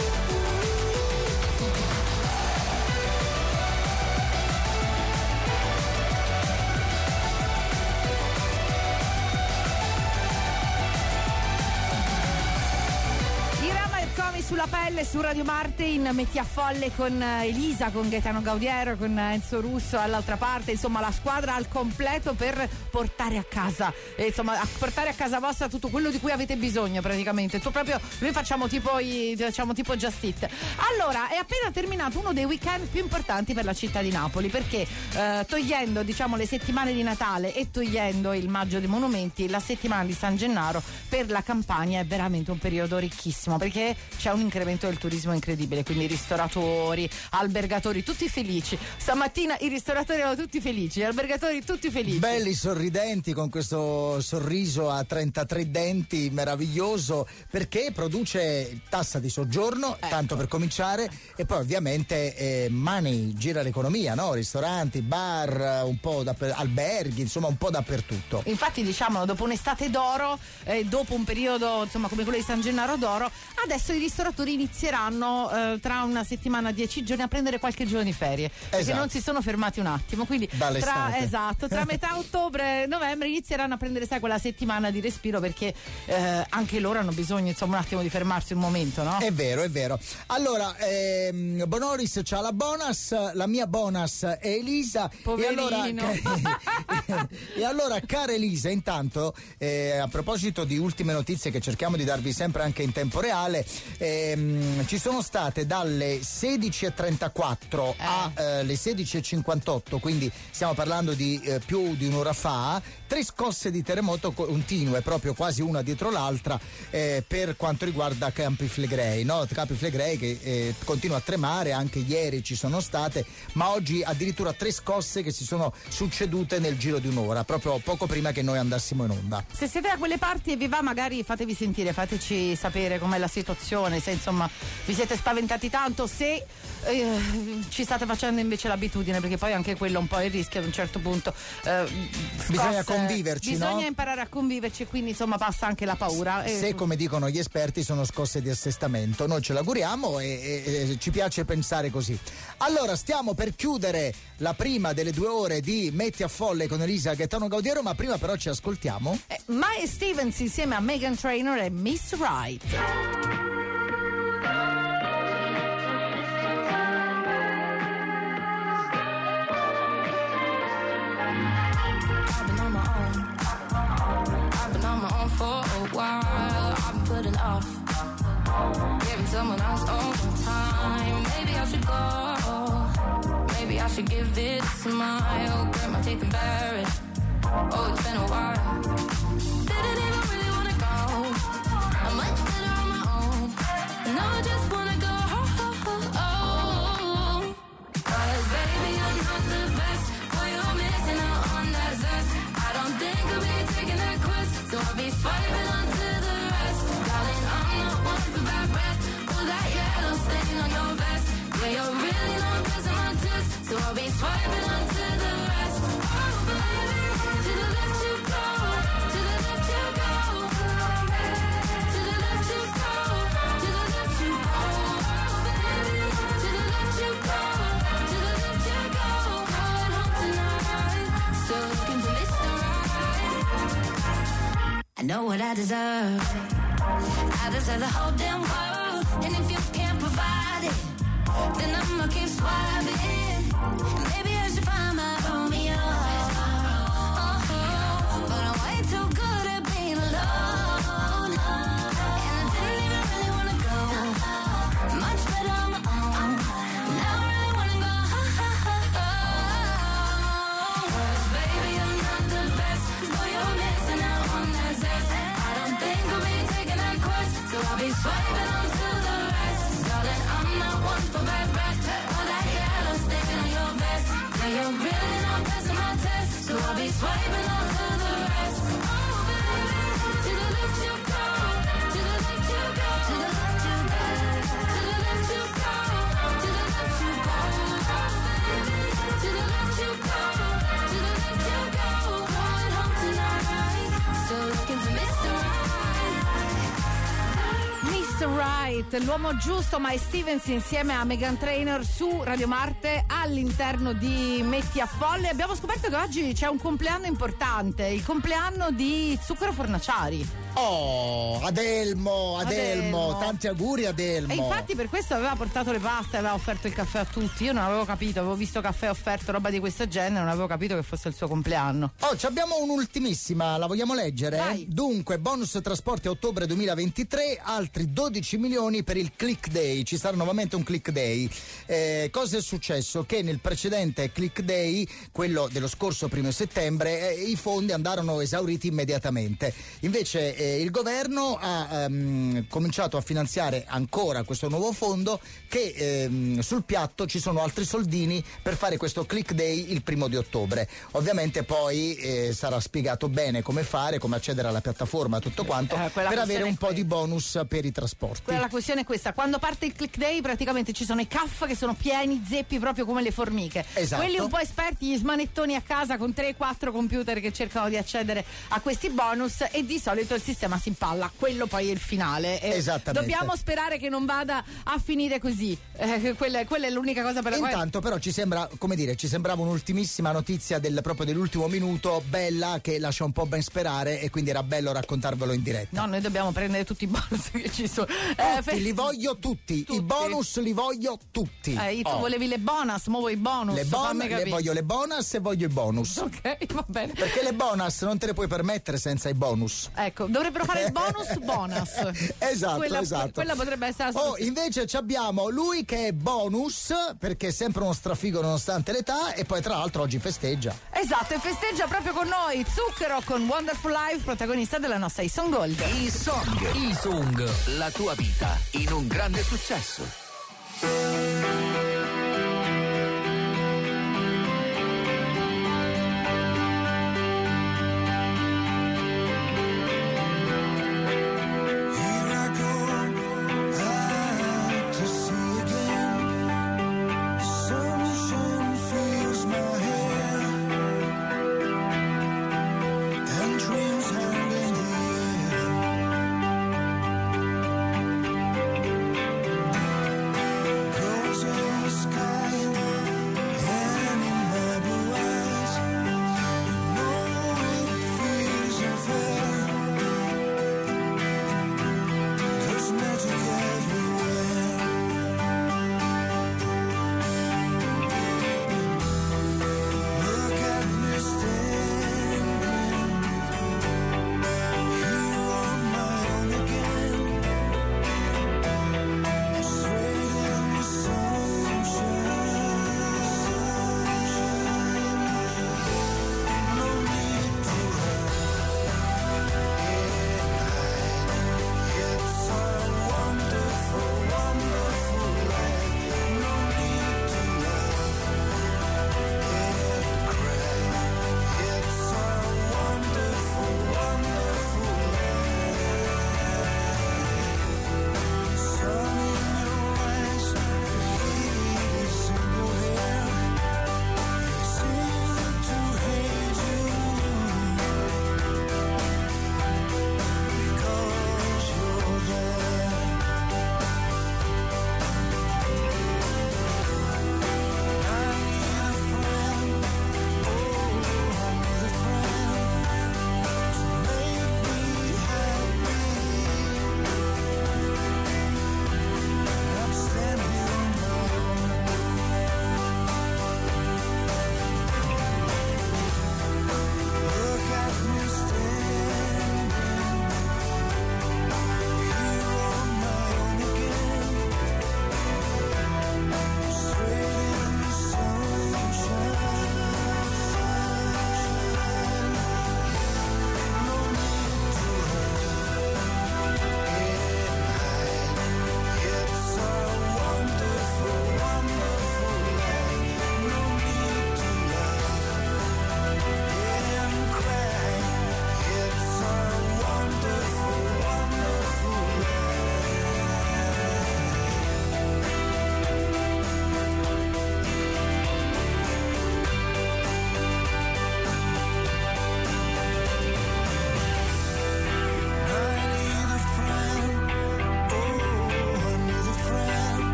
Sulla pelle su Radio Marte in Metti a Folle con Elisa, con Gaetano Gaudiero, con Enzo Russo all'altra parte, insomma la squadra al completo per portare a casa, eh, insomma a portare a casa vostra tutto quello di cui avete bisogno praticamente. Tu proprio, noi facciamo tipo i, facciamo tipo Just It. Allora, è appena terminato uno dei weekend più importanti per la città di Napoli, perché eh, togliendo diciamo le settimane di Natale e togliendo il maggio dei monumenti, la settimana di San Gennaro per la Campania è veramente un periodo ricchissimo, perché c'è un incremento del turismo incredibile, quindi ristoratori, albergatori tutti felici. Stamattina i ristoratori erano tutti felici, gli albergatori tutti felici. Belli sorridenti, con questo sorriso a trentatré denti meraviglioso, perché produce tassa di soggiorno, ecco, tanto per cominciare, e poi ovviamente eh, money, gira l'economia, no? Ristoranti, bar, un po' dapper- alberghi, insomma un po' dappertutto. Infatti diciamo dopo un'estate d'oro, eh, dopo un periodo insomma come quello di San Gennaro d'oro, adesso i ristoratori inizieranno eh, tra una settimana, dieci giorni a prendere qualche giorno di ferie, perché esatto, non si sono fermati un attimo, quindi tra, esatto, tra metà ottobre e novembre inizieranno a prendere, sai, quella settimana di respiro, perché eh, anche loro hanno bisogno insomma un attimo di fermarsi un momento, no? È vero, è vero. Allora ehm, Bonolis c'ha la bonus, la mia bonus è Elisa. Poverino. E allora, e allora cara Elisa, intanto eh, a proposito di ultime notizie che cerchiamo di darvi sempre anche in tempo reale, ehm, ci sono state dalle sedici e trentaquattro eh. alle eh, sedici e cinquantotto, quindi stiamo parlando di eh, più di un'ora fa, tre scosse di terremoto continue, proprio quasi una dietro l'altra, eh, per quanto riguarda Campi Flegrei, no? Campi Flegrei che eh, continua a tremare, anche ieri ci sono state, ma oggi addirittura tre scosse che si sono succedute nel giro di un'ora, proprio poco prima che noi andassimo in onda. Se siete da quelle parti e vi va, magari fatevi sentire, fateci sapere com'è la situazione, se insomma vi siete spaventati tanto, se eh, ci state facendo invece l'abitudine, perché poi anche quello un po' è il rischio ad un certo punto. Eh, scosse, bisogna conviverci, bisogna no? imparare a conviverci, quindi insomma passa anche la paura. Se, come dicono gli esperti, sono scosse di assestamento, noi ce l'auguriamo e, e, e ci piace pensare così. Allora, stiamo per chiudere la prima delle due ore di Metti a Folle con Elisa Gaetano Gaudiero, ma prima però ci ascoltiamo eh, Mae Stevens insieme a Meghan Trainor e Miss Right. For a while, I've been putting off giving someone else all the time. Maybe I should go. Maybe I should give it a smile. Grit my teeth and bear it. Oh, it's been a while. Didn't even really wanna go. I'm much better on my own. And now I just wanna go. Oh, oh, oh. Cause baby, I'm not the best. Boy, you're missing out on that zest. I don't think I'll be taking that quest. So I'll be swiping onto the rest. Darling, I'm not one for bad breath. Pull that yellow stain on your vest. Yeah, you're really not pressing my test. So I'll be swiping onto the rest. Oh, baby, to the left you go. To the left you go. To the left you go. To the left you go. Oh, baby, to the left you go. To the left you go. Going home tonight. Still looking for Mister Right. I know what I deserve. I deserve the whole damn world. And if you can't provide it, then I'ma keep swiping. Maybe I should find my Romeo. Oh, but I'm way too good at being alone. And I didn't even really wanna go. Much better on my own. Now I really wanna go. Cause baby, I'm not the best. Boy, you're missing out on that zest. I don't think I'll be taking that quest. So I'll be swiping onto the rest. Darling, I'm not one for bad breath. Or that yellow stain on your vest. Yeah, Right, l'uomo giusto, Mai Stevens insieme a Meghan Trainor su Radio Marte all'interno di Metti a Folle. Abbiamo scoperto che oggi c'è un compleanno importante, il compleanno di Zucchero Fornaciari. Oh, Adelmo, Adelmo, Adelmo. tanti auguri Adelmo. E infatti per questo aveva portato le paste, aveva offerto il caffè a tutti. Io non avevo capito, avevo visto caffè offerto, roba di questo genere, non avevo capito che fosse il suo compleanno. Oh, ci abbiamo un'ultimissima, la vogliamo leggere? Vai. Dunque, bonus trasporti a ottobre duemilaventitré, altri dodici milioni per il Click Day. Ci sarà nuovamente un Click Day. Eh, cosa è successo? Che nel precedente Click Day, quello dello scorso primo settembre, eh, i fondi andarono esauriti immediatamente. Invece eh, il governo ha ehm, cominciato a finanziare ancora questo nuovo fondo, che ehm, sul piatto ci sono altri soldini per fare questo Click Day il primo di ottobre. Ovviamente poi eh, sarà spiegato bene come fare, come accedere alla piattaforma, tutto quanto, Eh, quella per avere questione un è po' di bonus per i trasporti. Quella, la questione è questa: quando parte il Click Day praticamente ci sono i C A F che sono pieni zeppi proprio come le formiche. Esatto. Quelli un po' esperti, gli smanettoni a casa con tre quattro computer che cercano di accedere a questi bonus, e di solito il sistema si impalla. Quello poi è il finale. E Esattamente. dobbiamo sperare che non vada a finire così. Eh, quella, quella è l'unica cosa per la quale. Intanto però ci sembra, come dire, ci sembrava un'ultimissima notizia del, proprio dell'ultimo minuto, bella, che lascia un po' ben sperare, e quindi era bello raccontarvelo in diretta. No, noi dobbiamo prendere tutti i bonus che ci sono. Tutti, fe- li voglio tutti. Tutti. I bonus li voglio tutti. Eh, tu Oh. volevi le bonus, mo vuoi i bonus. Le, bon- fammi le capire. voglio le bonus e voglio i bonus. Ok, va bene. Perché le bonus non te le puoi permettere senza i bonus. Ecco, dovrebbero fare il bonus bonus. Esatto, quella, esatto. Quella potrebbe essere la Oh, soluzione. invece ci abbiamo lui che è bonus, perché è sempre uno strafigo nonostante l'età, e poi tra l'altro oggi festeggia. Esatto, e festeggia proprio con noi Zucchero con Wonderful Life, protagonista della nostra I-Song Gold. I-Song, I-Song, la tua vita in un grande successo. Dreams hang in the air.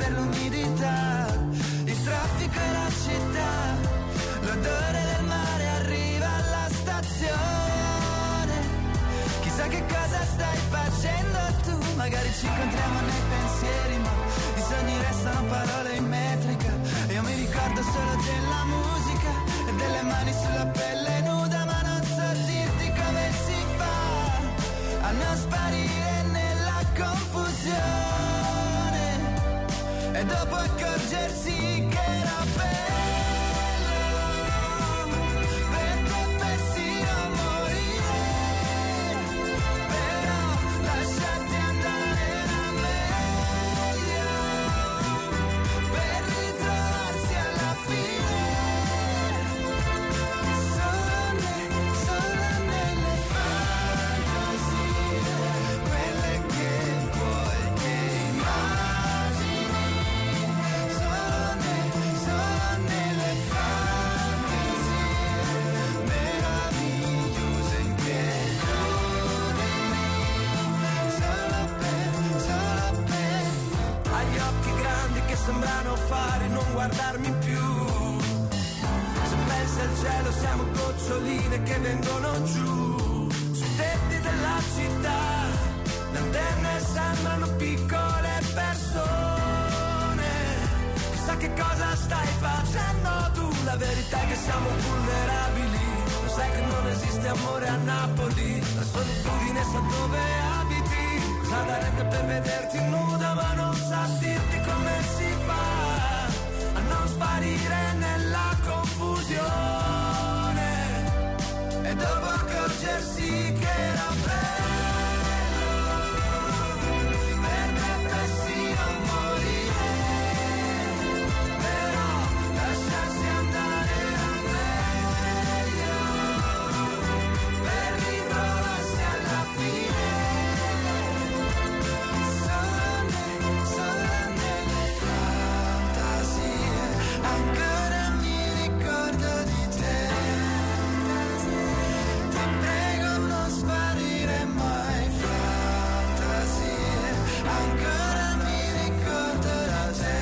per l'umidità, il traffico e la città, l'odore del mare arriva alla stazione. Chissà che cosa stai facendo tu, magari ci incontriamo nei pensieri, ma i sogni restano parole in metrica. Io mi ricordo solo della musica e delle mani sulla pelle nuda, ma non so dirti come si fa a non sparire nella confusione e dopo accorgersi che era bello, perché persino morire, però lasciarti andare era meglio, per ritrovarsi alla fine, solo, ne, solo nelle fantasie, quelle che vuoi che immagini, solo, ne, solo nelle fantasie meravigliose in piedi, solo per, solo per. Agli occhi grandi che sembrano fare non guardarmi più. Se pensi al cielo siamo goccioline che vengono giù. Sui tetti della città le antenne sembrano piccole persone. Chissà che cosa stai facendo tu. La verità è che siamo vulnerabili. Lo sai che non esiste amore a Napoli. La solitudine sa dove abiti. Cosa darebbe per vederti nuda, ma non sa dirti come si fa a non sparire nella confusione e dopo accorgersi che era bello, perché persino morire, però lasciarsi andare era meglio, per ritrovarsi alla fine, solo, ne, solo nelle fantasie, ancora mi ricordo di te. Ti prego non sparire mai, fantasie, ancora mi ricordo da te.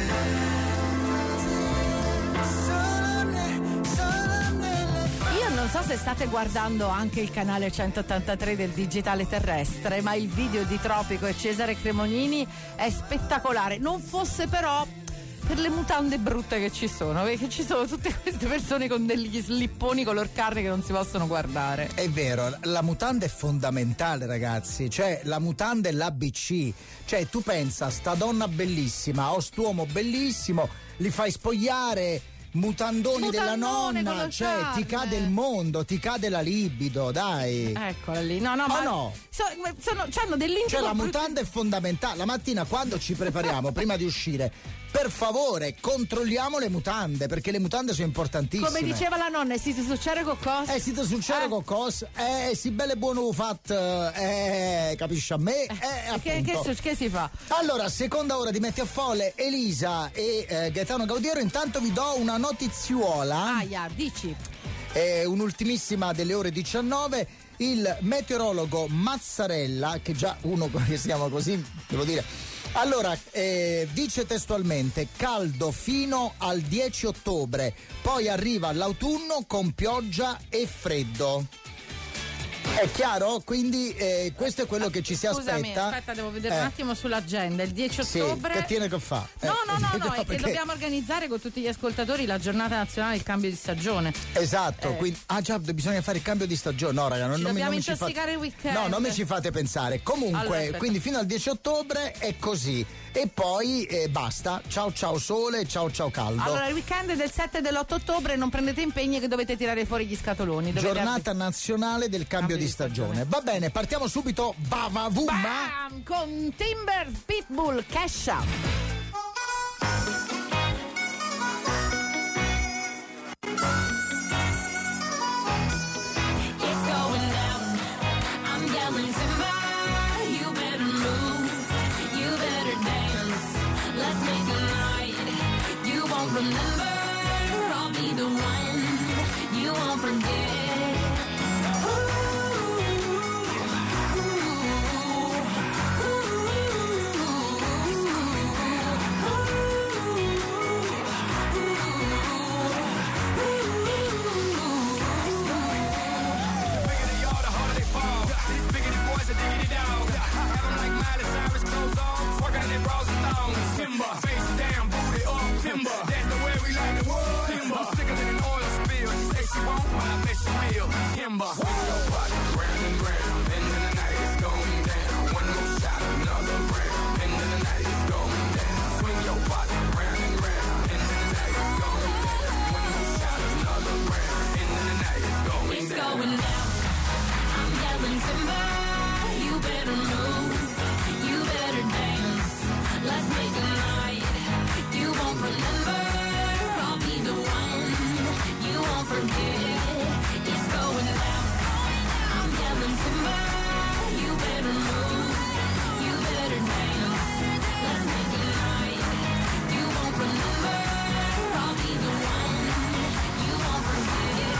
Solo, ne, solo nelle Io non so se state guardando anche il canale centottantatré del Digitale Terrestre, ma il video di Tropico e Cesare Cremonini è spettacolare. Non fosse però per le mutande brutte che ci sono, perché ci sono tutte queste persone con degli slipponi color carne che non si possono guardare. È vero, la mutanda è fondamentale, ragazzi, cioè la mutanda è l'A B C, cioè tu pensa, sta donna bellissima o st'uomo bellissimo, li fai spogliare, mutandoni della Mutandone nonna, color cioè carne. ti cade il mondo, ti cade la libido, dai. Eccola lì, no, no, Oh ma no? so- sono, c'hanno dell'intimo Cioè la brutto- mutanda è fondamentale. La mattina quando ci prepariamo, prima di uscire, per favore controlliamo le mutande, perché le mutande sono importantissime. Come diceva la nonna, si succede qualcosa. Eh, siete succede Eh. qualcosa, eh, si belle buono fat, eh, capisci a me? Eh, Che, che, appunto. su- che si fa? Allora, seconda ora di Metti a Folle, Elisa e eh, Gaetano Gaudiero. Intanto vi do una notiziuola. Aia, dici. Eh, un'ultimissima delle ore diciannove. Il meteorologo Mazzarella, che già uno che si chiama così, devo dire. Allora, eh, dice testualmente: caldo fino al dieci ottobre, poi arriva l'autunno con pioggia e freddo. È chiaro? Quindi eh, questo è quello che ci si Scusami, aspetta. aspetta, devo vedere Eh. un attimo sull'agenda. Il dieci Sì, ottobre. che tiene che fa? No, Eh, no, no, no, è che perché- dobbiamo organizzare con tutti gli ascoltatori la giornata nazionale del cambio di stagione. Esatto, Eh. quindi, ah già, bisogna fare il cambio di stagione. No, raga, non, Ci non mi, dobbiamo non mi ci fate. intossicare il weekend. No, non mi ci fate pensare. Comunque, Allora, aspetta. quindi fino al dieci ottobre è così. E poi eh, basta. Ciao ciao sole, ciao ciao caldo. Allora, il weekend del sette e dell'otto ottobre non prendete impegni che dovete tirare fuori gli scatoloni. Dovete Giornata nazionale del cambio, di stagione. Va bene, partiamo subito. Bavavumma. Bam! Con Timber Pitbull Cash Up. It's going down. I'm yelling timber. You better move. You better dance. Let's make a night. You won't remember. I'll be the one. You won't forget. Ooh, ooh, ooh, ooh. remember. Swing your body round and round, and then the night is going down. One more shot, another round, and then the night is going down. Swing your body round and round, and then the night is going down. One more shot, another round, and then the night is going It's down. going down. I'm yelling timber. You better move. You better dance. Let's make a night you won't remember. I'll be the one you won't forget. It's going down. I'm yelling timber. You better move. You better dance. Let's make a night you won't remember. I'll be the one you won't forget.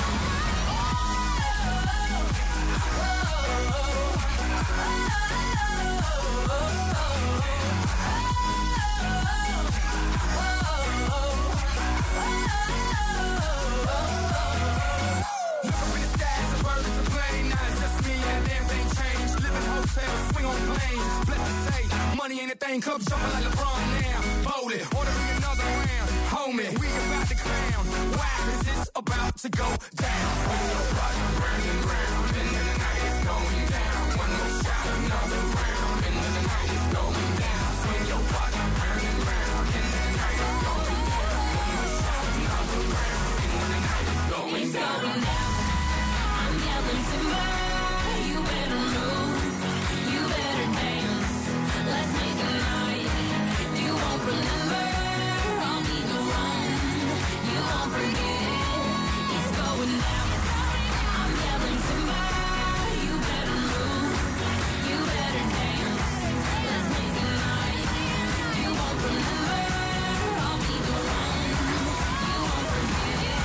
Look up in the sky, it's a bird, it's a plane. Now it's just me and everything changed. Live in hotels, swing on planes. Blessed to say, money ain't a thing. Come jumping like LeBron now. Bowl it, ordering another round. Homie, we about to crown. Why? 'Cause it's about to go down. Swing your body round and round, and then the night is going down. One more shot, another round, and then the night is going down. Swing your body round and round, and then the night is going down. One more shot, another round, and then the night is going It's down. going down. I'm yelling timber. You better move. You better dance. Let's make a night you won't remember. I'll be the one you won't forget. It's going down. I'm yelling timber. You better move. You better dance. Let's make a night you won't remember. I'll be the one you won't forget.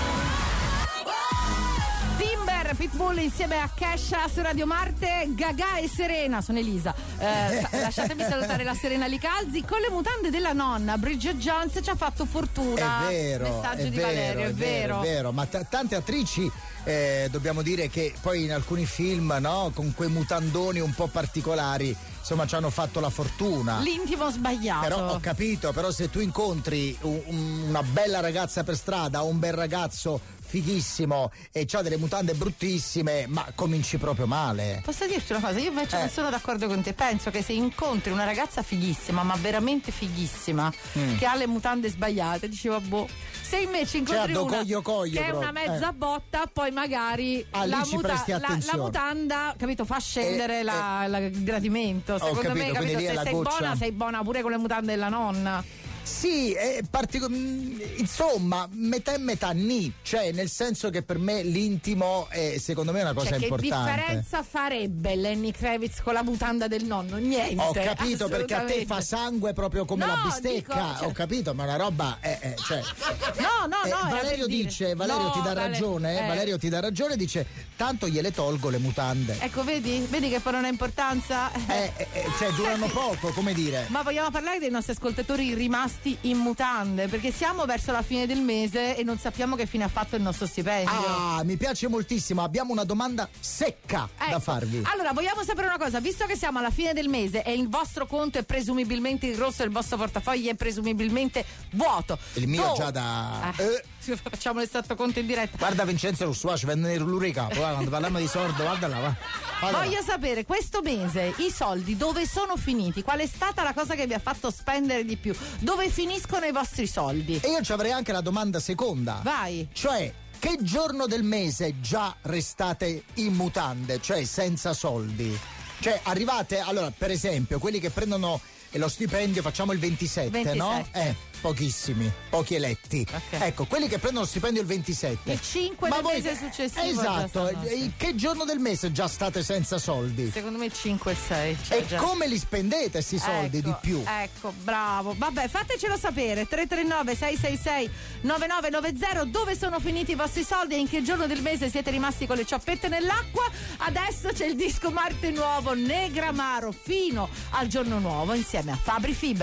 Timber, Pitbull insieme a Kesha su Radio Marte, Gaga e Serena, sono Elisa. Eh, sa- lasciatemi salutare la Serena Licalzi. Con le mutande della nonna, Bridget Jones ci ha fatto fortuna. È vero, Messaggio è di vero, Valerio, è vero. è vero, ma t- tante attrici eh, dobbiamo dire che poi in alcuni film, no, con quei mutandoni un po' particolari, insomma, ci hanno fatto la fortuna. L'intimo sbagliato. Però ho capito, però se tu incontri un- un- una bella ragazza per strada o un bel ragazzo fighissimo e c'ha delle mutande bruttissime, ma cominci proprio male. Posso dirti una cosa? Io invece Eh. non sono d'accordo con te. Penso che se incontri una ragazza fighissima, ma veramente fighissima, Mm. che ha le mutande sbagliate, dicevo, boh. Se invece incontri Certo, una coglio, coglio, che è proprio. una mezza Eh. botta, poi magari Ah, lì la, ci presti la- la attenzione. mutanda, capito, fa scendere Eh, la- la- il gradimento. Secondo capito, me, quindi capito, lì è se la sei goccia. buona, sei buona pure con le mutande della nonna. Sì, è partico- mh, insomma, metà e metà ni, cioè nel senso che per me l'intimo è secondo me una cosa Cioè, che importante. differenza farebbe Lenny Kravitz con la mutanda del nonno? Niente. Ho capito, perché a te assolutamente. fa sangue proprio come No, la bistecca, dico, cioè- ho capito, ma una roba è, è, cioè, No, no, eh, no. era Valerio per dire. dice, Valerio No, ti dà Vale- ragione, eh. Valerio ti dà ragione, dice tanto gliele tolgo le mutande. Ecco, vedi? Vedi che poi non ha importanza? Eh, eh, eh, cioè durano poco, come dire. Ma vogliamo parlare dei nostri ascoltatori rimasti in mutande? Perché siamo verso la fine del mese e non sappiamo che fine ha fatto il nostro stipendio. Ah, mi piace moltissimo, abbiamo una domanda secca da Ecco. farvi. Allora, vogliamo sapere una cosa, visto che siamo alla fine del mese e il vostro conto è presumibilmente in rosso e il vostro portafoglio è presumibilmente vuoto. Il mio Do- già da... Eh, eh. Facciamo l'esatto conto in diretta. Guarda Vincenzo Russuaci, vende il luricapo, guarda, quando parliamo di sordo, guarda là, va. Guarda là. Voglio sapere, questo mese i soldi dove sono finiti? Qual è stata la cosa che vi ha fatto spendere di più? Dove finiscono i vostri soldi? E io ci avrei anche la domanda seconda. Vai. Cioè, che giorno del mese già restate in mutande, cioè senza soldi? Cioè, arrivate, allora, per esempio, quelli che prendono lo stipendio, facciamo il ventisette, no? ventisette. Eh, pochissimi, pochi eletti. Ok. Ecco, quelli che prendono lo stipendio il ventisette. Il cinque Ma del voi- mese successivo già Esatto, stanno, e- sì. che giorno del mese già state senza soldi? Secondo me il cinque e il sei. Cioè E già. come li spendete questi soldi Ecco, di più? Ecco, bravo. Vabbè, fatecelo sapere. tre tre nove sei sei sei nove nove nove zero dove sono finiti i vostri soldi e in che giorno del mese siete rimasti con le cioppette nell'acqua. Adesso c'è il disco Marte Nuovo, Negramaro, fino al giorno nuovo insieme a Fabri Fibra.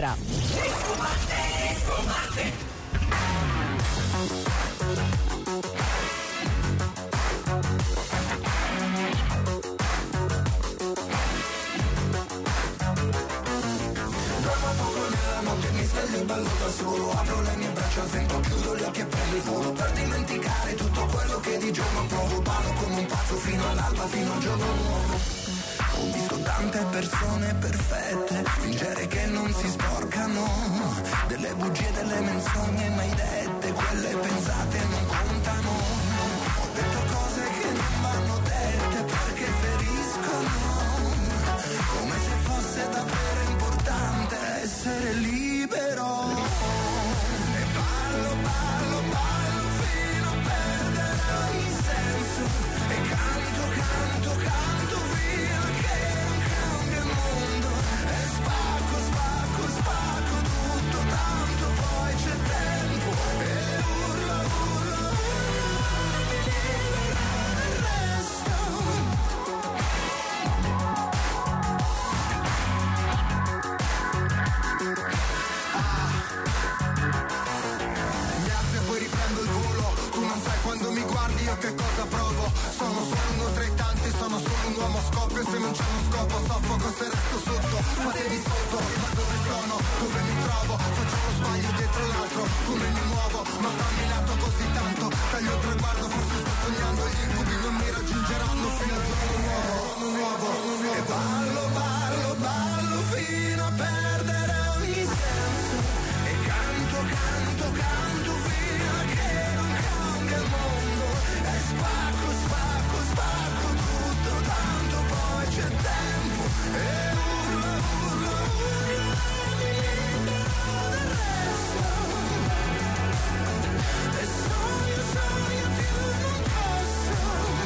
Dopo poco nella nella notte mi sveglio e ballo da solo. Apro le mie braccia al vento, chiudo gli occhi e prendo il volo per dimenticare tutto quello che di giorno provo. Ballo come un pazzo fino all'alba, fino al giorno nuovo. Ho visto tante persone perfette fingere che non si sporcano, delle bugie, delle menzogne mai dette, quelle pensate non contano. Ho detto cose che non vanno dette perché feriscono, come se fosse davvero importante essere libero. E ballo, ballo, ballo fino a perdere ogni senso, e canto, canto, canto fino a che non cambia il mondo. E spacco, spacco, spacco tutto, tanto poi c'è tempo. E urlo, urlo, urlo, mi libero del resto. Mi alzo e poi riprendo il volo. Tu non sai quando mi guardi io che cosa provo. Sono solo uno tra i tanti, sono solo un uomo scoppio. Se non c'è uno scopo soffoco se resto sotto. Fatevi sotto, ma dove sono, dove mi trovo. Faccio uno sbaglio dietro l'altro, come mi muovo. Ma camminato così tanto, taglio il traguardo. Forse sto sognando, gli incubi non mi raggiungeranno fino al giorno nuovo, nuovo, nuovo. E ballo, ballo, ballo fino a perdere ogni senso. E canto, canto, canto fino a che non cambia il mondo. E spacco, spacco, spacco tutto, tanto poi c'è tempo. E urlo, urlo, urlo, mi libero del resto. E sogno, sogno più non posso.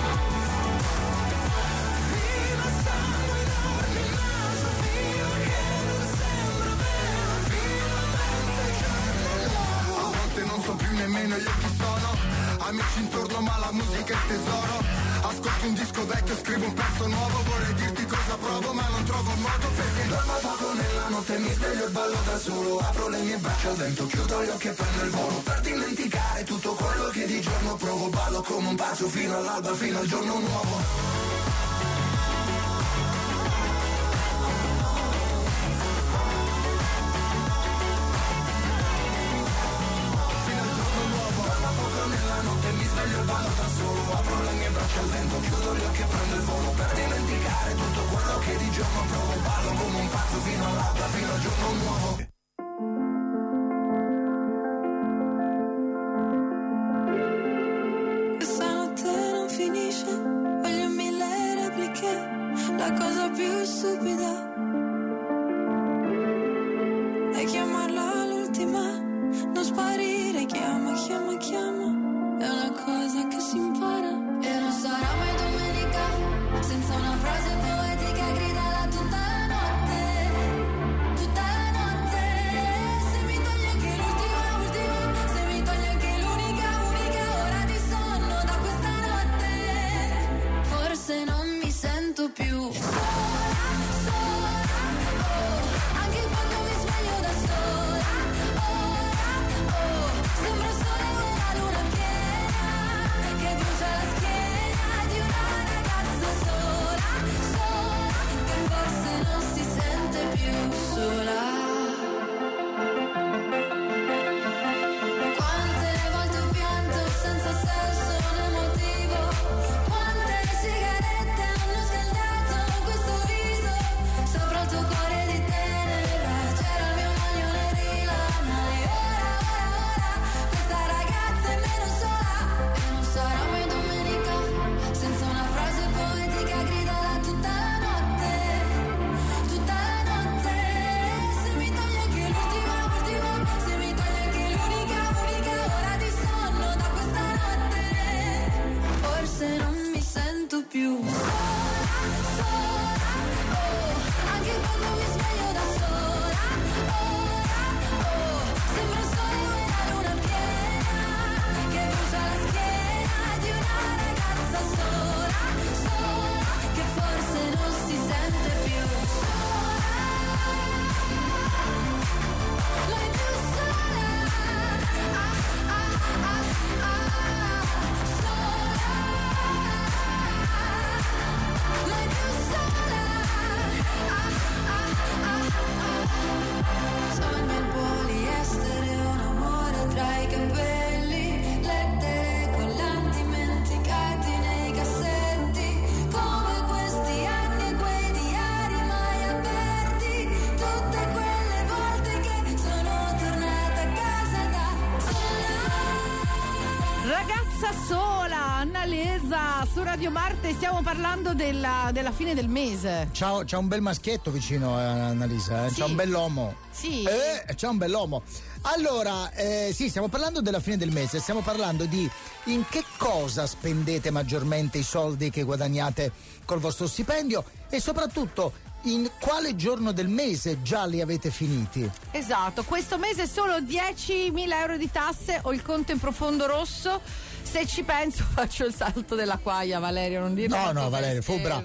Fino a sangue enorme il naso, fino a che non sembra vero. Finalmente il giorno nuovo. A volte non so più nemmeno io chi sono. Amici intorno ma la musica è il tesoro. Ascolto un disco vecchio, scrivo un pezzo nuovo. Vorrei dirti cosa provo ma non trovo un modo perché dormo poco nella notte, mi sveglio e ballo da solo. Apro le mie braccia al vento, chiudo gli occhi e prendo il volo per dimenticare tutto quello che di giorno provo. Ballo come un pazzo fino all'alba, fino al giorno nuovo. Nella notte mi sveglio e ballo da solo. Apro le mie braccia al vento, chiudo gli occhi e prendo il volo per dimenticare tutto quello che di giorno provo. Ballo come un pazzo fino all'alba, fino al giorno nuovo. Questa notte non finisce, voglio mille repliche. La cosa più stupida è chiamarla l'ultima, non sparire, chiama, chiama, chiama. È una cosa che si impara. E non sarà mai domenica senza una frase poetica gridala tutta la notte, tutta la notte. Se mi togli anche l'ultima, ultima, se mi togli anche l'unica, unica ora di sonno da questa notte, forse non mi sento più sola, sola, oh, anche quando mi sveglio da sola, ora, oh, sembra solo una luna piena che brucia la schiena di una ragazza sola, sola, che Sassola, Annalesa, su Radio Marte stiamo parlando della, della fine del mese. Ciao, c'è un bel maschietto vicino, eh, Annalisa, eh? Sì. C'è un bell'uomo. Sì. Eh, c'è un bell'uomo. Allora, eh, sì, stiamo parlando della fine del mese, stiamo parlando di in che cosa spendete maggiormente i soldi che guadagnate col vostro stipendio e soprattutto in quale giorno del mese già li avete finiti. Esatto, questo mese solo diecimila euro di tasse, ho il conto in profondo rosso. Se ci penso faccio il salto della quaglia, Valerio, non dire. No, no, Valerio, fu bravo.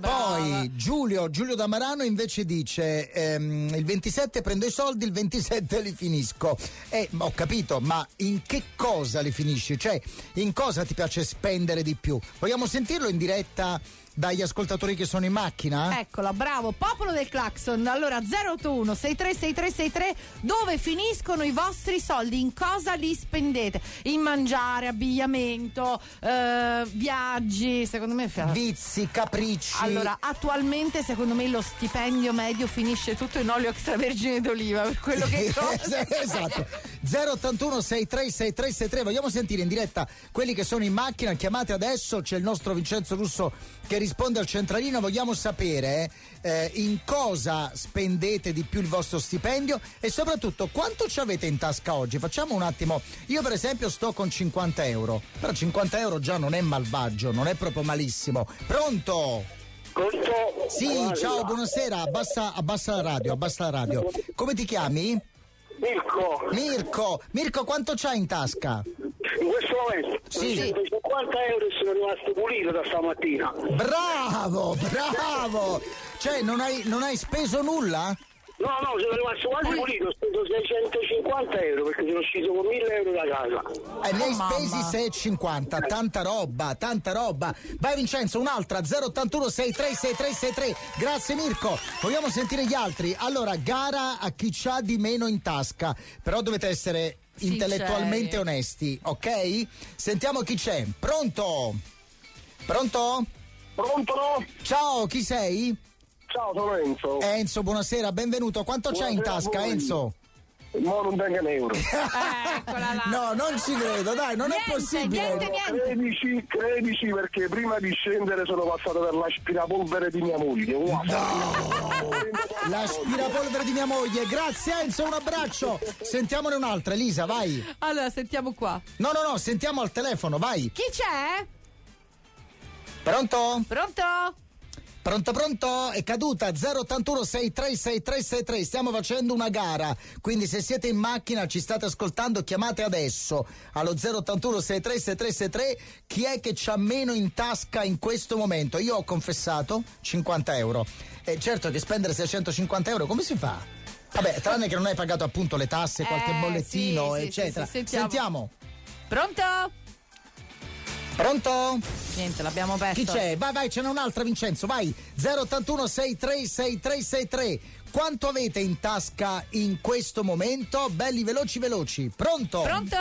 Poi Giulio, Giulio da Marano invece dice ehm, il ventisette prendo i soldi, il ventisette li finisco. Eh, ho capito, ma in che cosa li finisci? Cioè, in cosa ti piace spendere di più? Vogliamo sentirlo in diretta dagli ascoltatori che sono in macchina? Eccola, bravo, popolo del clacson. Allora zero otto uno sei tre sei tre sei tre, dove finiscono i vostri soldi? In cosa li spendete? In mangiare, abbigliamento, eh, viaggi, secondo me vizi, capricci. Allora, attualmente secondo me lo stipendio medio finisce tutto in olio extravergine d'oliva, per quello che costa. Esatto. zero ottantuno sei tre sei tre sei tre. Vogliamo sentire in diretta quelli che sono in macchina? Chiamate adesso, c'è il nostro Vincenzo Russo che risponde al centralino. Vogliamo sapere eh, in cosa spendete di più il vostro stipendio e soprattutto quanto ci avete in tasca oggi. Facciamo un attimo, io per esempio sto con cinquanta euro, però cinquanta euro già non è malvagio, non è proprio malissimo. Pronto? Pronto? Sì, ciao, buonasera, abbassa, abbassa la radio, abbassa la radio. Come ti chiami? Mirko. Mirko, Mirko, quanto c'hai in tasca? In questo momento Sì. cinquanta euro sono rimasto pulito da stamattina. Bravo, bravo! Cioè, non hai, non hai speso nulla? No, no, sono rimasto quasi pulito, ho speso seicentocinquanta euro perché sono uscito con mille euro da casa. E ne hai Oh, spesi mamma. sei e cinquanta, tanta roba, tanta roba. Vai Vincenzo, un'altra, zero ottantuno sei tre sei tre sei tre. Grazie Mirko. Vogliamo sentire gli altri. Allora, gara a chi c'ha di meno in tasca, però dovete essere intellettualmente onesti, ok? Sentiamo chi c'è. Pronto? Pronto? Pronto? Ciao, chi sei? Ciao, sono Enzo. Enzo, buonasera, benvenuto. Quanto c'hai in Buonasera a tasca, voi. Enzo? Ma non tenga un euro. Eccola là. No, non ci credo, dai, non Niente, è possibile. niente, niente. Credici, credici perché prima di scendere sono passato per l'aspirapolvere di mia moglie. Wow. L'aspirapolvere di mia moglie. Grazie Enzo, un abbraccio. Sentiamone un'altra, Elisa, vai. Allora, sentiamo qua. No, no, no, sentiamo al telefono, vai. Chi c'è? Pronto? Pronto? Pronto, pronto? È caduta. Zero ottantuno sei tre sei tre sei tre. Stiamo facendo una gara, quindi se siete in macchina, ci state ascoltando, chiamate adesso allo zero ottantuno sei tre sei tre sei tre. Chi è che c'ha meno in tasca in questo momento? Io ho confessato cinquanta euro. E certo che spendere seicentocinquanta euro come si fa? Vabbè, tranne che non hai pagato appunto le tasse, qualche Eh, bollettino, sì, sì, eccetera. sì, sì, sentiamo. Sentiamo. Pronto? Pronto? Niente, l'abbiamo perso. Chi c'è? Vai, vai, ce n'è un'altra, Vincenzo, vai. zero ottantuno sei tre sei tre sei tre. Quanto avete in tasca in questo momento? Belli veloci veloci. Pronto? Pronto?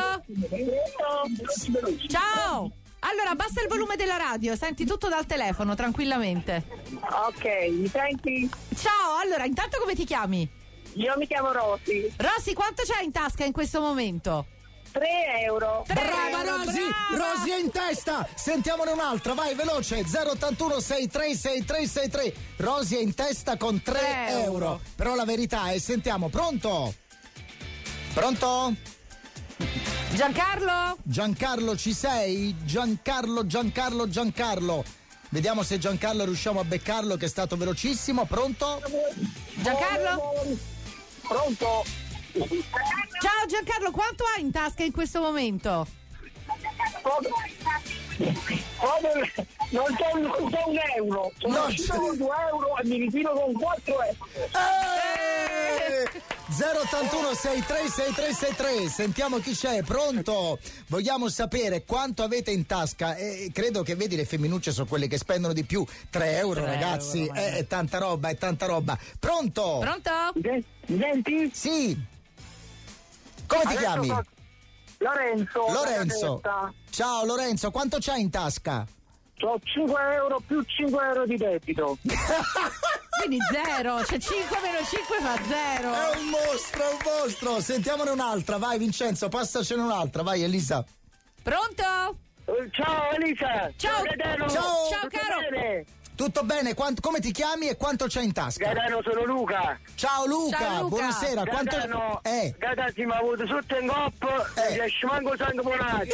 Ciao! Allora, abbassa il volume della radio, senti tutto dal telefono, tranquillamente. Ok, mi senti? Ciao, allora, intanto come ti chiami? Io mi chiamo Rosy. Rosy, quanto c'hai in tasca in questo momento? tre euro. Brava euro, Rosy! brava! Rosy è in testa! Sentiamone un'altra, vai veloce! zero ottantuno sei tre sei tre sei tre. Rosy è in testa con tre tre euro. euro. Però la verità è, sentiamo, pronto? Pronto? Giancarlo? Giancarlo, ci sei? Giancarlo, Giancarlo, Giancarlo. Vediamo se Giancarlo riusciamo a beccarlo, che è stato velocissimo. Pronto? Giancarlo? Pronto? Ciao Giancarlo, quanto hai in tasca in questo momento? Non c'è un, non c'è un euro. Sono Non uscito c'è- con due euro e mi ritiro con quattro euro. Eh! zero ottantuno sei tre sei tre sei tre. Sentiamo chi c'è. Pronto? Vogliamo sapere quanto avete in tasca. E credo che vedi, le femminucce sono quelle che spendono di più. tre euro, tre ragazzi. euro, è, è tanta roba, è tanta roba. Pronto? Pronto? Mi senti? Sì. Come ti Adesso chiami? fa- Lorenzo. Lorenzo. da Caserta. Ciao Lorenzo, quanto c'hai in tasca? C'ho cinque euro più cinque euro di debito. Quindi zero, cioè cinque meno cinque fa zero. È un mostro, è un mostro. Sentiamone un'altra, vai Vincenzo, passacene un'altra, vai Elisa. Pronto? Ciao Elisa. Ciao. Gaetano. Ciao. Ciao, Tutto caro. bene? Tutto bene? Quant- come ti chiami e quanto c'hai in tasca? Gaetano, sono Luca. Ciao Luca, Ciao, Luca. buonasera. Quanto... Gaetano, Eh, Gaetano si mi ha avuto sotto in coppa Eh. e riesce manco sangue buonato.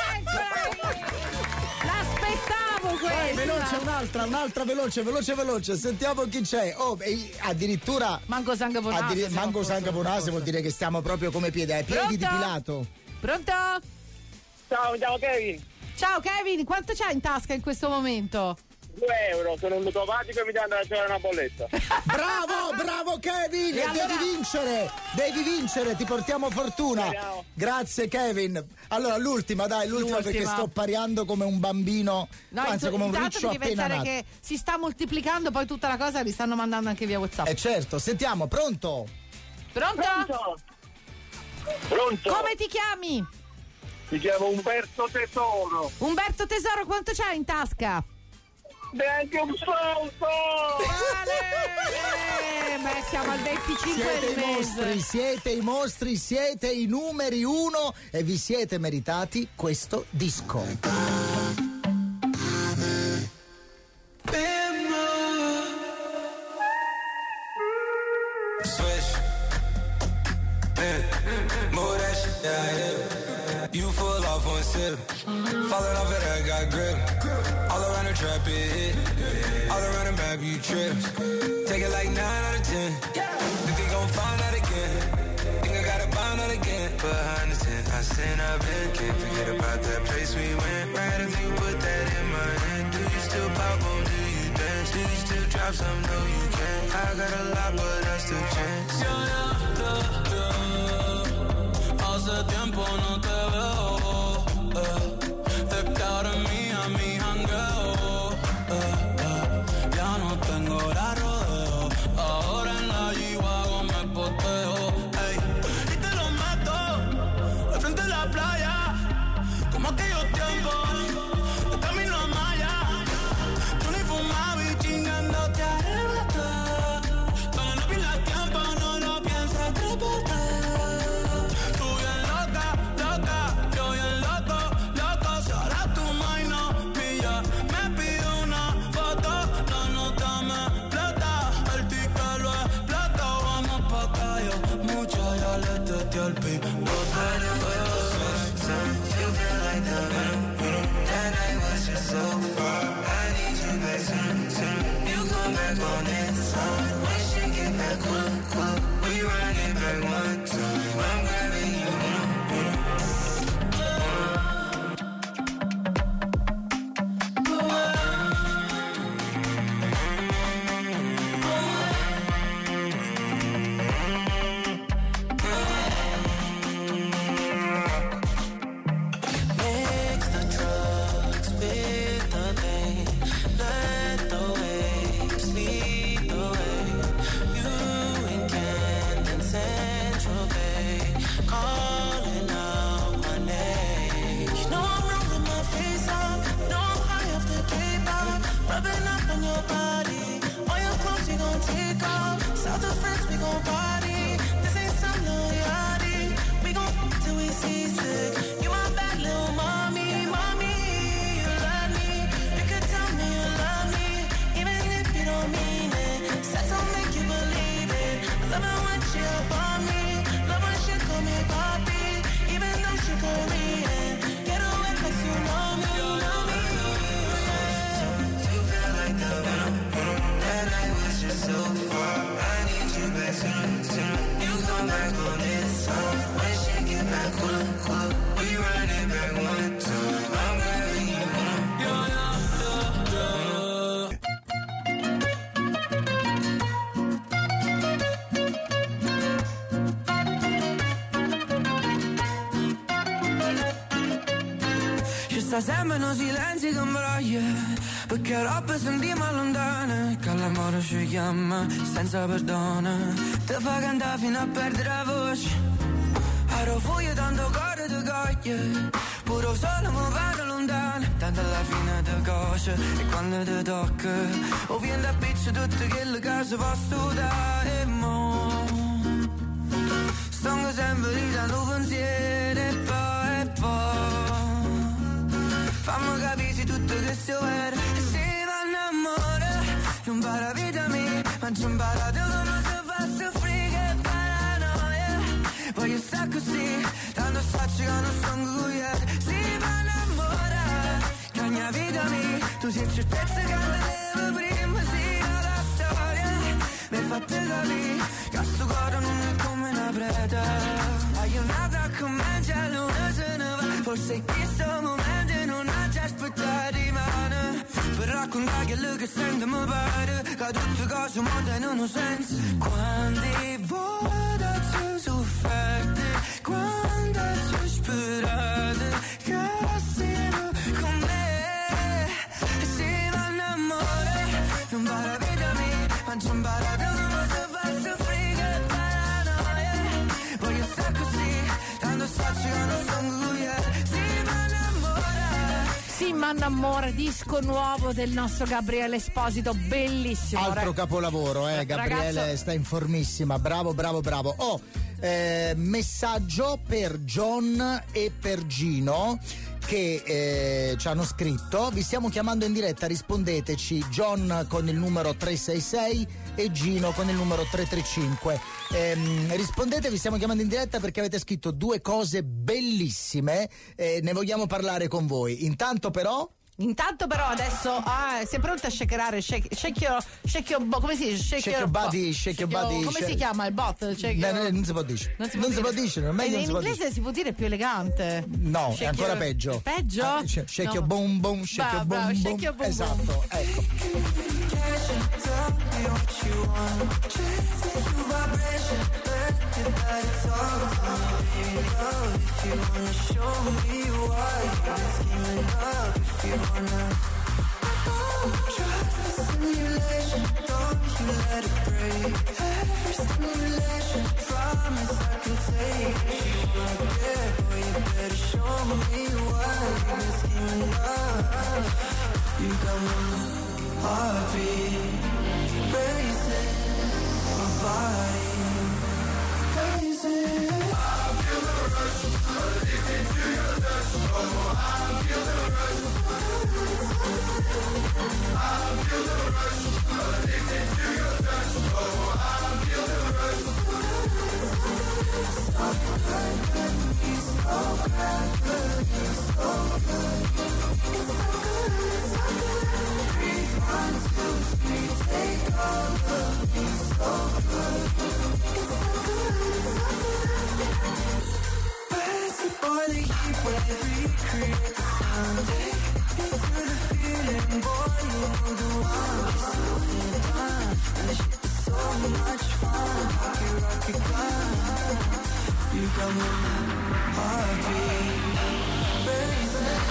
L'aspettavo vai, veloce, questa. un'altra, un'altra, veloce, veloce, veloce. Sentiamo chi c'è. Oh, e addirittura... Manco sangue bonase. addiri- siamo manco a posto. sangue bonase vuol dire che stiamo proprio come piedi, ai piedi di Pronto? Pilato. Pronto? Ciao, mi chiamo Kevin. Ciao Kevin, quanto c'hai in tasca in questo momento? due euro, sono un ludopatica e mi danno da giocare una bolletta. Bravo, bravo Kevin! E E allora- devi vincere, devi vincere, ti portiamo fortuna. Speriamo. Grazie Kevin. Allora l'ultima, dai, l'ultima, L'ultima. perché sto pariando come un bambino, No, anzi inso- come un intanto riccio devi appena pensare nato. che si sta moltiplicando, poi tutta la cosa li stanno mandando anche via WhatsApp. Eh certo, sentiamo, pronto? Pronto? Pronto? Pronto? Come ti chiami? Mi chiamo Umberto Tesoro. Umberto Tesoro, quanto c'hai in tasca? Neanche un soldo! Eh, beh, siamo al venticinque Siete del i mese. mostri, siete i mostri, siete i numeri uno e vi siete meritati questo disco. Switch. Yeah. Move that shit down here. You full off one sip. Falling off it, I got grip. All around the trap, it hit. All around the map, you trip. Take it like nine out of ten. Think they gon' find out again. Think I gotta find out again. Behind the tent, I sin, I've been. Can't forget about that place we went. Right if you put that in my hand. Do you still pop on? Do you dance? Do you still drop some? No, you can't. I got a lot, but I still chance. Yo ya te veo, hace tiempo no te veo, eh. Es que ahora es mía, mi jangueo, eh, eh. Ya no tengo la rodeo, ahora en la G-Wagon me poteo, ey. Y te lo meto, al frente de la playa, como aquellos tiempos, de camino a Maya. Tú ni fumabas y chingándote arrebaté. Cuando no pierdas tiempo, no lo pienses, trépate. Tú bien loca, loca, yo bien loco, loco. Si ahora tu mind no pilla, me pide una foto, la nota me explota, el ticket lo explota. Vamos pa' calle, mucha ya le testé al piloto. You feel like the venom. That night was just so far. I need you back soon, soon. You come back on that song. When shit get back cool, cool. We run it back one time. I'm grabbing you. Mix the drugs with the pain. Let the waves lead the way. You in Camden Central Bay, calling out my name. You know I'm rolling my face up. You know I'm high off the K-pop, rubbing up on your body. All your clothes we gon' take off. South of France we gon' party. This ain't some little yachty. We gon' f- till we seasick. You my bad little mommy, mommy. You love me. You could tell me you love me, even if you don't mean it. Sex will make you believe it. Love it when she up on me. Love when she call me papi, even though she Korean. Get away 'cause you know me, you know me. You feel like the venom. That night was just so far. I need you back soon, soon. You come back on this song. When shit get back cool, cool. We run it back one time. I'm grabbing you. Yo ya te veo. Ci sta sempre uno silenzio che imbroglia, perché roba sentiamo lontane, che l'amore ci chiama senza perdono, ti fa cantare fino a perdere la voce. Ero fuori tanto cuore ti coglie, pure solo mi vado lontano, tanto alla fine ti cose, e quando ti tocca, o viene da pizza tutte quelle cose posso dare, e mo sto sempre lì dando pensieri, e poi, e poi Mangi imparato come si fa a soffrire che paranoia. Voglio sta così, tanto sacci che non sono guiato. Si va innamora, che ogni vita mia, tu sei certezza che andadevo prima, sì, la storia. Mi fate capire, che sto cuore non è come una preda. Hai un'altra commedia, l'una se ne va. Forse in questo momento non ha già aspettato di mano. Per raccontare quello che sento mi pare che tutte cose montano un senso. Quante volte ci sofferte, quando ci sperate che siamo con me. E si va innamorare, non va la vita mia, ma ci imparato come si fa a soffrire che paranoia. Voglio stare così, tanto sacci che non sono guiato. Sì, ma innamora, disco nuovo del nostro Gabriele Esposito, bellissimo. Altro rag- capolavoro, eh, Gabriele Ragazzo... sta in formissima, bravo, bravo, bravo. Oh, eh, messaggio per John e per Gino che eh, ci hanno scritto: vi stiamo chiamando in diretta, rispondeteci. John con il numero tre sei sei e Gino con il numero tre tre cinque. Ehm, rispondete, vi stiamo chiamando in diretta perché avete scritto due cose bellissime e ne vogliamo parlare con voi. Intanto però Intanto però adesso ah, sei pronta a shakerare, shake, shake your, shake your, come si dice? Shake your body, shake your body, come shake- si chiama il bot? Shake no, your- no, non si può dire. Non si Non può si può dire. dire, meglio E non in si può inglese dire. si può dire più elegante. No, Shake è ancora your- peggio. Peggio? Ah, sh- shake No. your boom boom, shake Bravo, your bravo, boom shake boom. your boom boom. Esatto, ecco. You got my heartbeat racing, my body racing. I feel the rush, addicted to your touch. Oh, I feel the rush. I feel the rush, addicted to your touch. Oh, I feel the rush. So good, so good, so good. It's so good, it's so good. Breathe one, two, three, take all of me. So good, it's so good, it's so good. Pass the boiling heat, wave, recreate the sound. Take me to the feeling, boy, you know the one. Just slow it down, and the shit is so much fun. Rocky, rocky, climb. You got my heartbeat racing.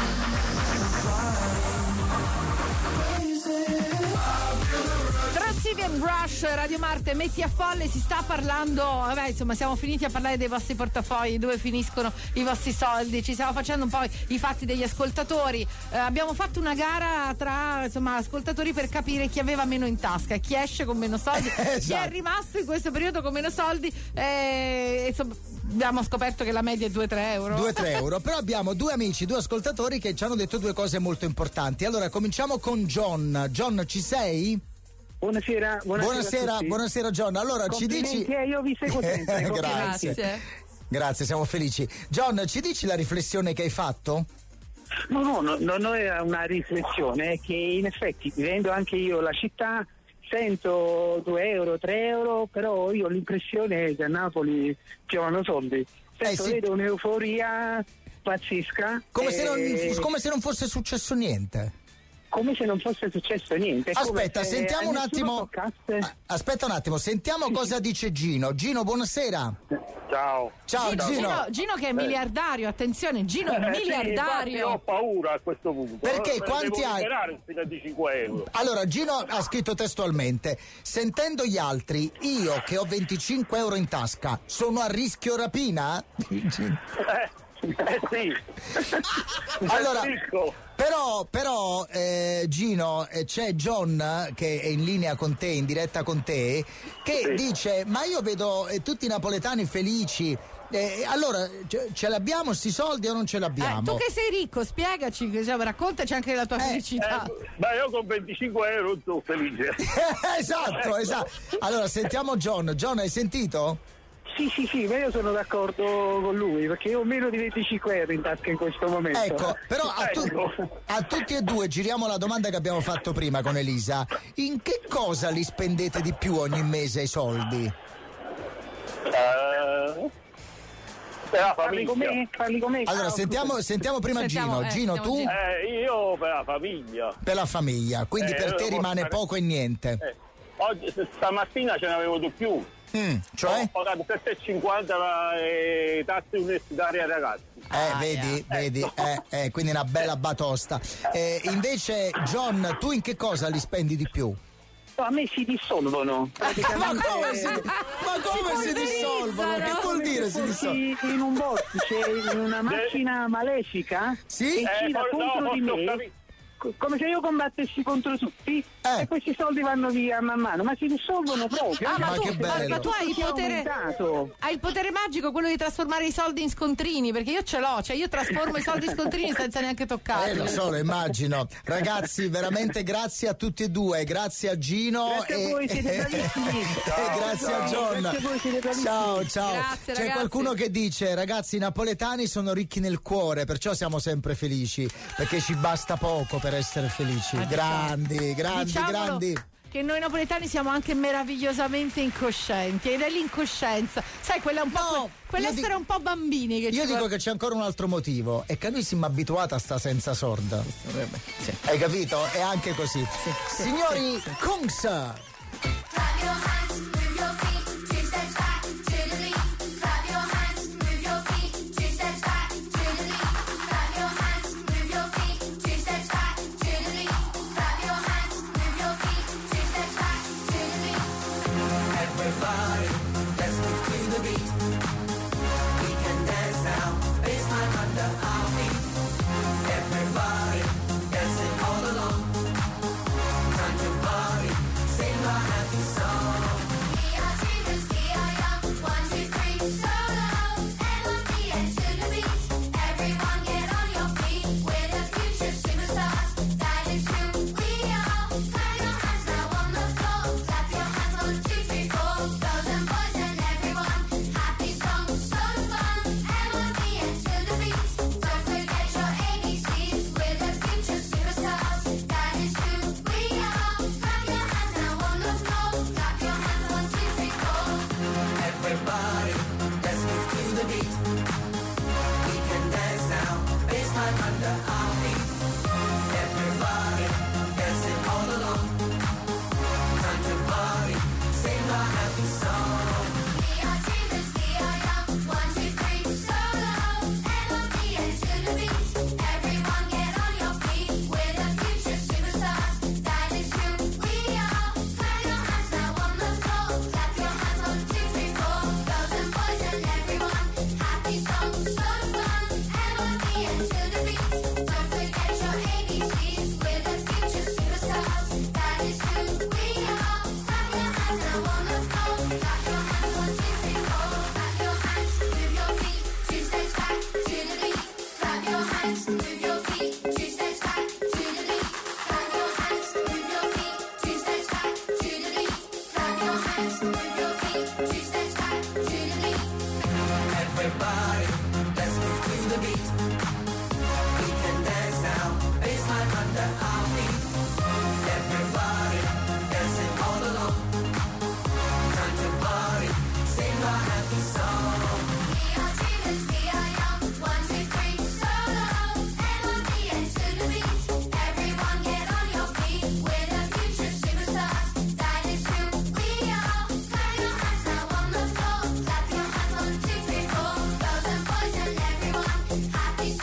Trasivian Rush, Radio Marte, metti a folle, si sta parlando, vabbè insomma siamo finiti a parlare dei vostri portafogli, dove finiscono i vostri soldi, ci stiamo facendo un po' i fatti degli ascoltatori, eh, abbiamo fatto una gara tra insomma ascoltatori per capire chi aveva meno in tasca, chi esce con meno soldi, Esatto. chi è rimasto in questo periodo con meno soldi, eh, insomma abbiamo scoperto che la media è due tre euro. due tre euro, però abbiamo due amici, due ascoltatori che ci hanno detto due cose molto importanti. Allora cominciamo con John. John, ci sei? Buonasera, buonasera, Buonasera, a tutti. buonasera John. Allora ci dici. Complimenti, eh, io vi seguo sempre. Grazie. Grazie. Grazie, siamo felici. John, ci dici la riflessione che hai fatto? No, no, no, no, non è una riflessione, è che in effetti vivendo anche io la città sento due euro, tre euro, però io ho l'impressione che a Napoli piovano soldi. Sento, Eh sì. vedo un'euforia pazzesca. Come, se e- non, come se non fosse successo niente. come se non fosse successo niente. È come Aspetta, se sentiamo a un nessuno attimo. toccasse. Ah, Aspetta un attimo, sentiamo cosa dice Gino. Gino, buonasera. Ciao. Ciao Gino, Gino. Gino, Gino che è miliardario, attenzione, Gino è Eh, sì, infatti miliardario. ho paura a questo punto. Perché Eh, me ne quanti devo hai? liberare fino a venticinque euro. Allora, Gino ha scritto testualmente: sentendo gli altri, io che ho venticinque euro in tasca, sono a rischio rapina? Eh, eh sì. Allora, Capisco. però, però eh, Gino, eh, c'è John che è in linea con te, in diretta con te, che Sì. dice: ma io vedo eh, tutti i napoletani felici Eh, allora, ce, ce l'abbiamo sti soldi o non ce l'abbiamo? Eh, tu che sei ricco, spiegaci, diciamo, raccontaci anche la tua Eh, felicità. Eh, beh, io con venticinque euro sono felice. Esatto, esatto. Allora, sentiamo John. John, hai sentito? Sì, sì, sì, ma io sono d'accordo con lui perché io ho meno di venticinque euro in tasca in questo momento. Ecco, però a, tu- Ecco. a tutti e due giriamo la domanda che abbiamo fatto prima con Elisa. In che cosa li spendete di più ogni mese i soldi? Eh, per la Parli con famiglia. me? Parli con me? Allora, Ah, sentiamo, scusa. sentiamo prima Sentiamo, Gino. eh, Gino, sentiamo tu? Gino. Eh, io per la famiglia. Per la famiglia, quindi Eh, per te devo rimane stare- poco e niente. Eh, oggi, stamattina ce n'avevo di più. Mm, cioè? Ho pagato sette e cinquanta e tasse universitarie ai ragazzi. Eh, vedi, vedi, eh, eh, quindi una bella batosta. Eh, invece, John, tu in che cosa li spendi di più? No, a me si dissolvono. Ma Praticamente- come si, ma come si dissolvono? Che vuol dire si dissolvono? Fossi in un vortice, in una macchina malefica Sì? che Eh, gira for- no, contro di forse ho me, capito. co- come se io combattessi contro tutti Eh. e questi soldi vanno via man mano, ma si dissolvono proprio. Ah, ma, Ma tu, che ma- bello. ma tu hai il Si è potere. aumentato. Hai il potere magico, quello di trasformare i soldi in scontrini, perché io ce l'ho, cioè io trasformo i soldi in scontrini senza neanche toccarli. Eh, lo so, lo immagino. Ragazzi, veramente grazie a tutti e due, grazie a Gino Grazie a e, voi, siete bravissimi. e grazie a John. Grazie a voi, siete bravissimi. Ciao, ciao. Grazie, C'è ragazzi. qualcuno che dice, ragazzi, i napoletani sono ricchi nel cuore, perciò siamo sempre felici, perché ci basta poco per essere felici. Grandi, grandi, Diciamolo grandi. che noi napoletani siamo anche meravigliosamente incoscienti ed è l'incoscienza, sai, quella un po' No, que- quell'essere io dico- un po' bambini che Io ci dico guard- che c'è ancora un altro motivo, è che noi siamo abituati a sta senza sorda. Hai capito? È anche così. Signori, Kungs! Clap your hands, move your feet, two steps back to the beat. Clap your hands, move your feet, two steps back to the beat. Clap your hands, move your feet, two steps back to the beat. Clap your hands, move your feet, two steps back to the beat. Everybody, let's move to the beat. We can dance now, baseline under our feet. Everybody, dancing all along. Time to party, sing a happy song. We are dreamers, we are young. One, two, three, solo. M O T and to the beat. Everyone get on your feet. We're the future superstars. That is who we are. Clap your hands now on the floor. Clap your hands, one, two, three, four. Girls and boys and everyone. Happy song, so fun. M O T and to the beat. Don't forget your A B Cs. We're the future superstars. That is who we are. Clap your hands now on the floor. Clap your hands, one, two, three, four. Everybody, let's move to the beat. We can dance now, baseline under our feet. Everybody, dancing all along. Time to party, sing a happy song. We are dreamers, we are young. One, two, three, solo. M O T and to the beat. Everyone get on your feet. We're the future superstars. That is who we are. Clap your hands now on the floor. Clap your hands, one, two, three, four. Girls and boys and everyone. Happy song, so fun. M O T and to the beat. Don't forget your A B Cs. We're the future superstars. That is who we are. Clap your hands now on the floor. Clap your hands, one, two, three, four. Clap your hands, move your feet, two steps back to the beat. Clap your hands, move your feet, two steps back to the beat. Clap your hands, move your feet, two steps back to the beat. Clap your hands, move your feet, two steps back to the beat. Everybody, let's move to the beat. We can dance now, baseline under our feet. Everybody, dancing all along. Time to party, sing a happy song. We are dreamers, we are young. One, two, three, solo. M O T and to the beat. Everyone get on your feet. We're the future superstars. That is who we are. Clap your hands now on the floor. Clap your hands, one, two, three, four. Girls and boys and everyone. Happy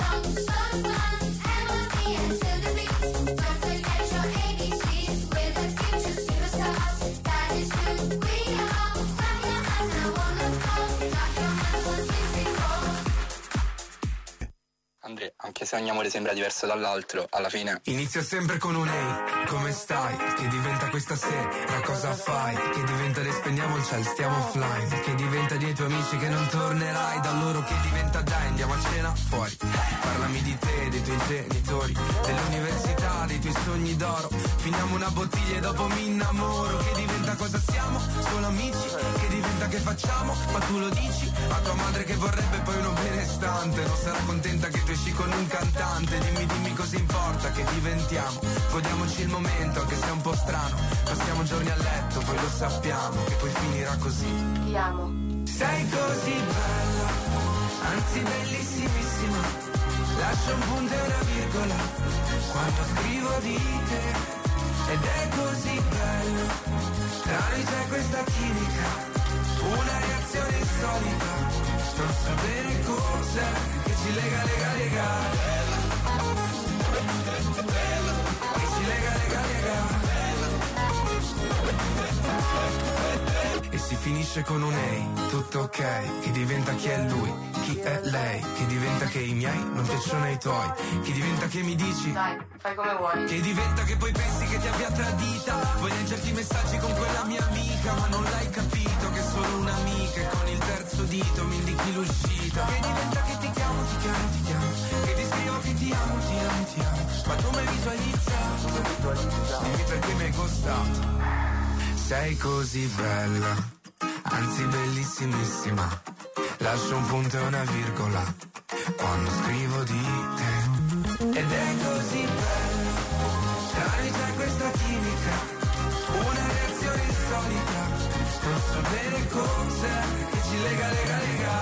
Andre, anche se ogni amore sembra diverso dall'altro, alla fine inizia sempre con un ehi, come stai? Che diventa questa sera, cosa fai? Che diventa le spendiamo il ciel, stiamo offline. Che diventa dei tuoi amici che non tornerai. Da loro che diventa dai, andiamo a cena fuori. Parlami di te, dei tuoi genitori, dell'università, dei tuoi sogni d'oro. Finiamo una bottiglia e dopo mi innamoro. Che diventa cosa siamo? Solo amici. Che diventa che facciamo? Ma tu lo dici a tua madre che vorrebbe poi uno benestante. Non sarà contenta che tu esci con un cantante. Dimmi, dimmi cosa importa che diventiamo. Godiamoci il momento anche se è un po' strano. Passiamo giorni a letto, poi lo sappiamo che poi finirà così. Ti amo. Sei così bella, anzi bellissimissima. Lascio un punto e una virgola quando scrivo di te. Ed è così bello, tra noi c'è questa chimica, una reazione insolita. Non so bene cos'è che ci lega, lega, lega. Che ci lega, lega, lega. E si finisce con un ehi, tutto ok. Che diventa chi è lui, chi è lei. Che diventa che i miei non piacciono ai tuoi. Che diventa che mi dici dai, fai come vuoi. Che diventa che poi pensi che ti abbia tradita. Vuoi leggerti i messaggi con quella mia amica, ma non l'hai capito che è solo un'amica. E con il terzo dito mi indichi l'uscita. Che diventa che ti chiamo, ti chiamo, ti chiamo. Che ti scrivo che ti amo, ti amo, ti amo. Ma tu mi hai visualizzato. Dimmi perché mi hai costato. Sei così bella, anzi bellissimissima. Lascio un punto e una virgola quando scrivo di te. Ed è così bello, tra noi c'è questa chimica, una reazione insolita. Non so bene cos'è che ci lega, lega, lega.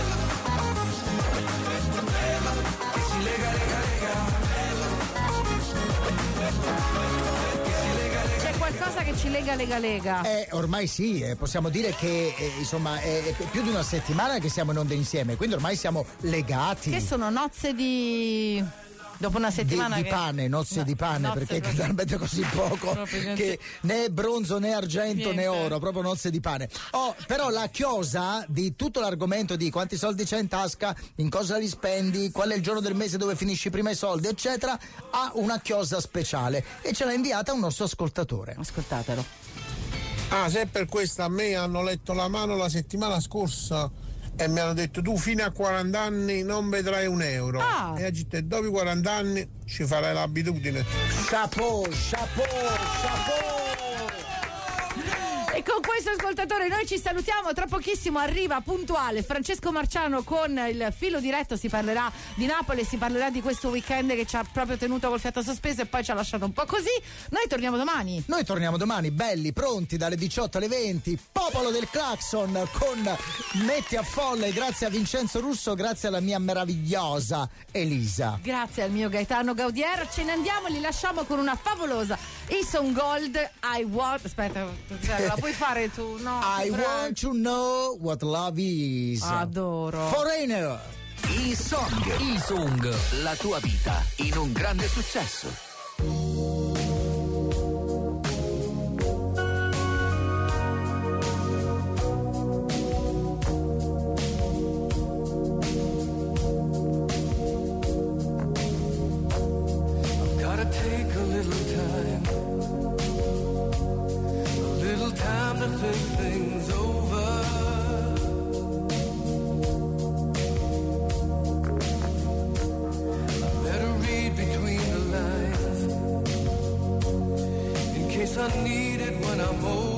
Che ci lega, lega, lega. C'è qualcosa che ci lega, lega, lega. Eh, ormai sì, eh, possiamo dire che eh, insomma è, è più di una settimana che siamo in onda insieme, quindi ormai siamo legati. Che sono nozze di... dopo una settimana di, di che... pane, nozze no, di pane, perché proprio... talmente così poco che né bronzo né argento Niente. né oro, proprio nozze di pane. Oh, però la chiosa di tutto l'argomento di quanti soldi c'è in tasca, in cosa li spendi, qual è il giorno del mese dove finisci prima i soldi, eccetera, ha una chiosa speciale e ce l'ha inviata un nostro ascoltatore. Ascoltatelo. Ah, se per questo a me hanno letto la mano la settimana scorsa e mi hanno detto tu fino a quaranta anni non vedrai un euro. Ah. E oggi te dopo i quaranta anni ci farai l'abitudine. Chapeau, chapeau, chapeau. E con questo ascoltatore noi ci salutiamo. Tra pochissimo arriva puntuale Francesco Marciano con il filo diretto. Si parlerà di Napoli, si parlerà di questo weekend che ci ha proprio tenuto col fiato sospeso e poi ci ha lasciato un po' così. Noi torniamo domani. Noi torniamo domani belli, pronti dalle diciotto alle venti. Popolo del Clacson con Metti a Folle. Grazie a Vincenzo Russo, grazie alla mia meravigliosa Elisa. Grazie al mio Gaetano Gaudier. Ce ne andiamo, li lasciamo con una favolosa Ison Gold. I want. Aspetta, la puoi fare tu? No. I prego. want to know what love is. Adoro. Foreigner. I-Song. I-Song, la tua vita in un grande successo. Think things over. I better read between the lines in case I need it when I'm old.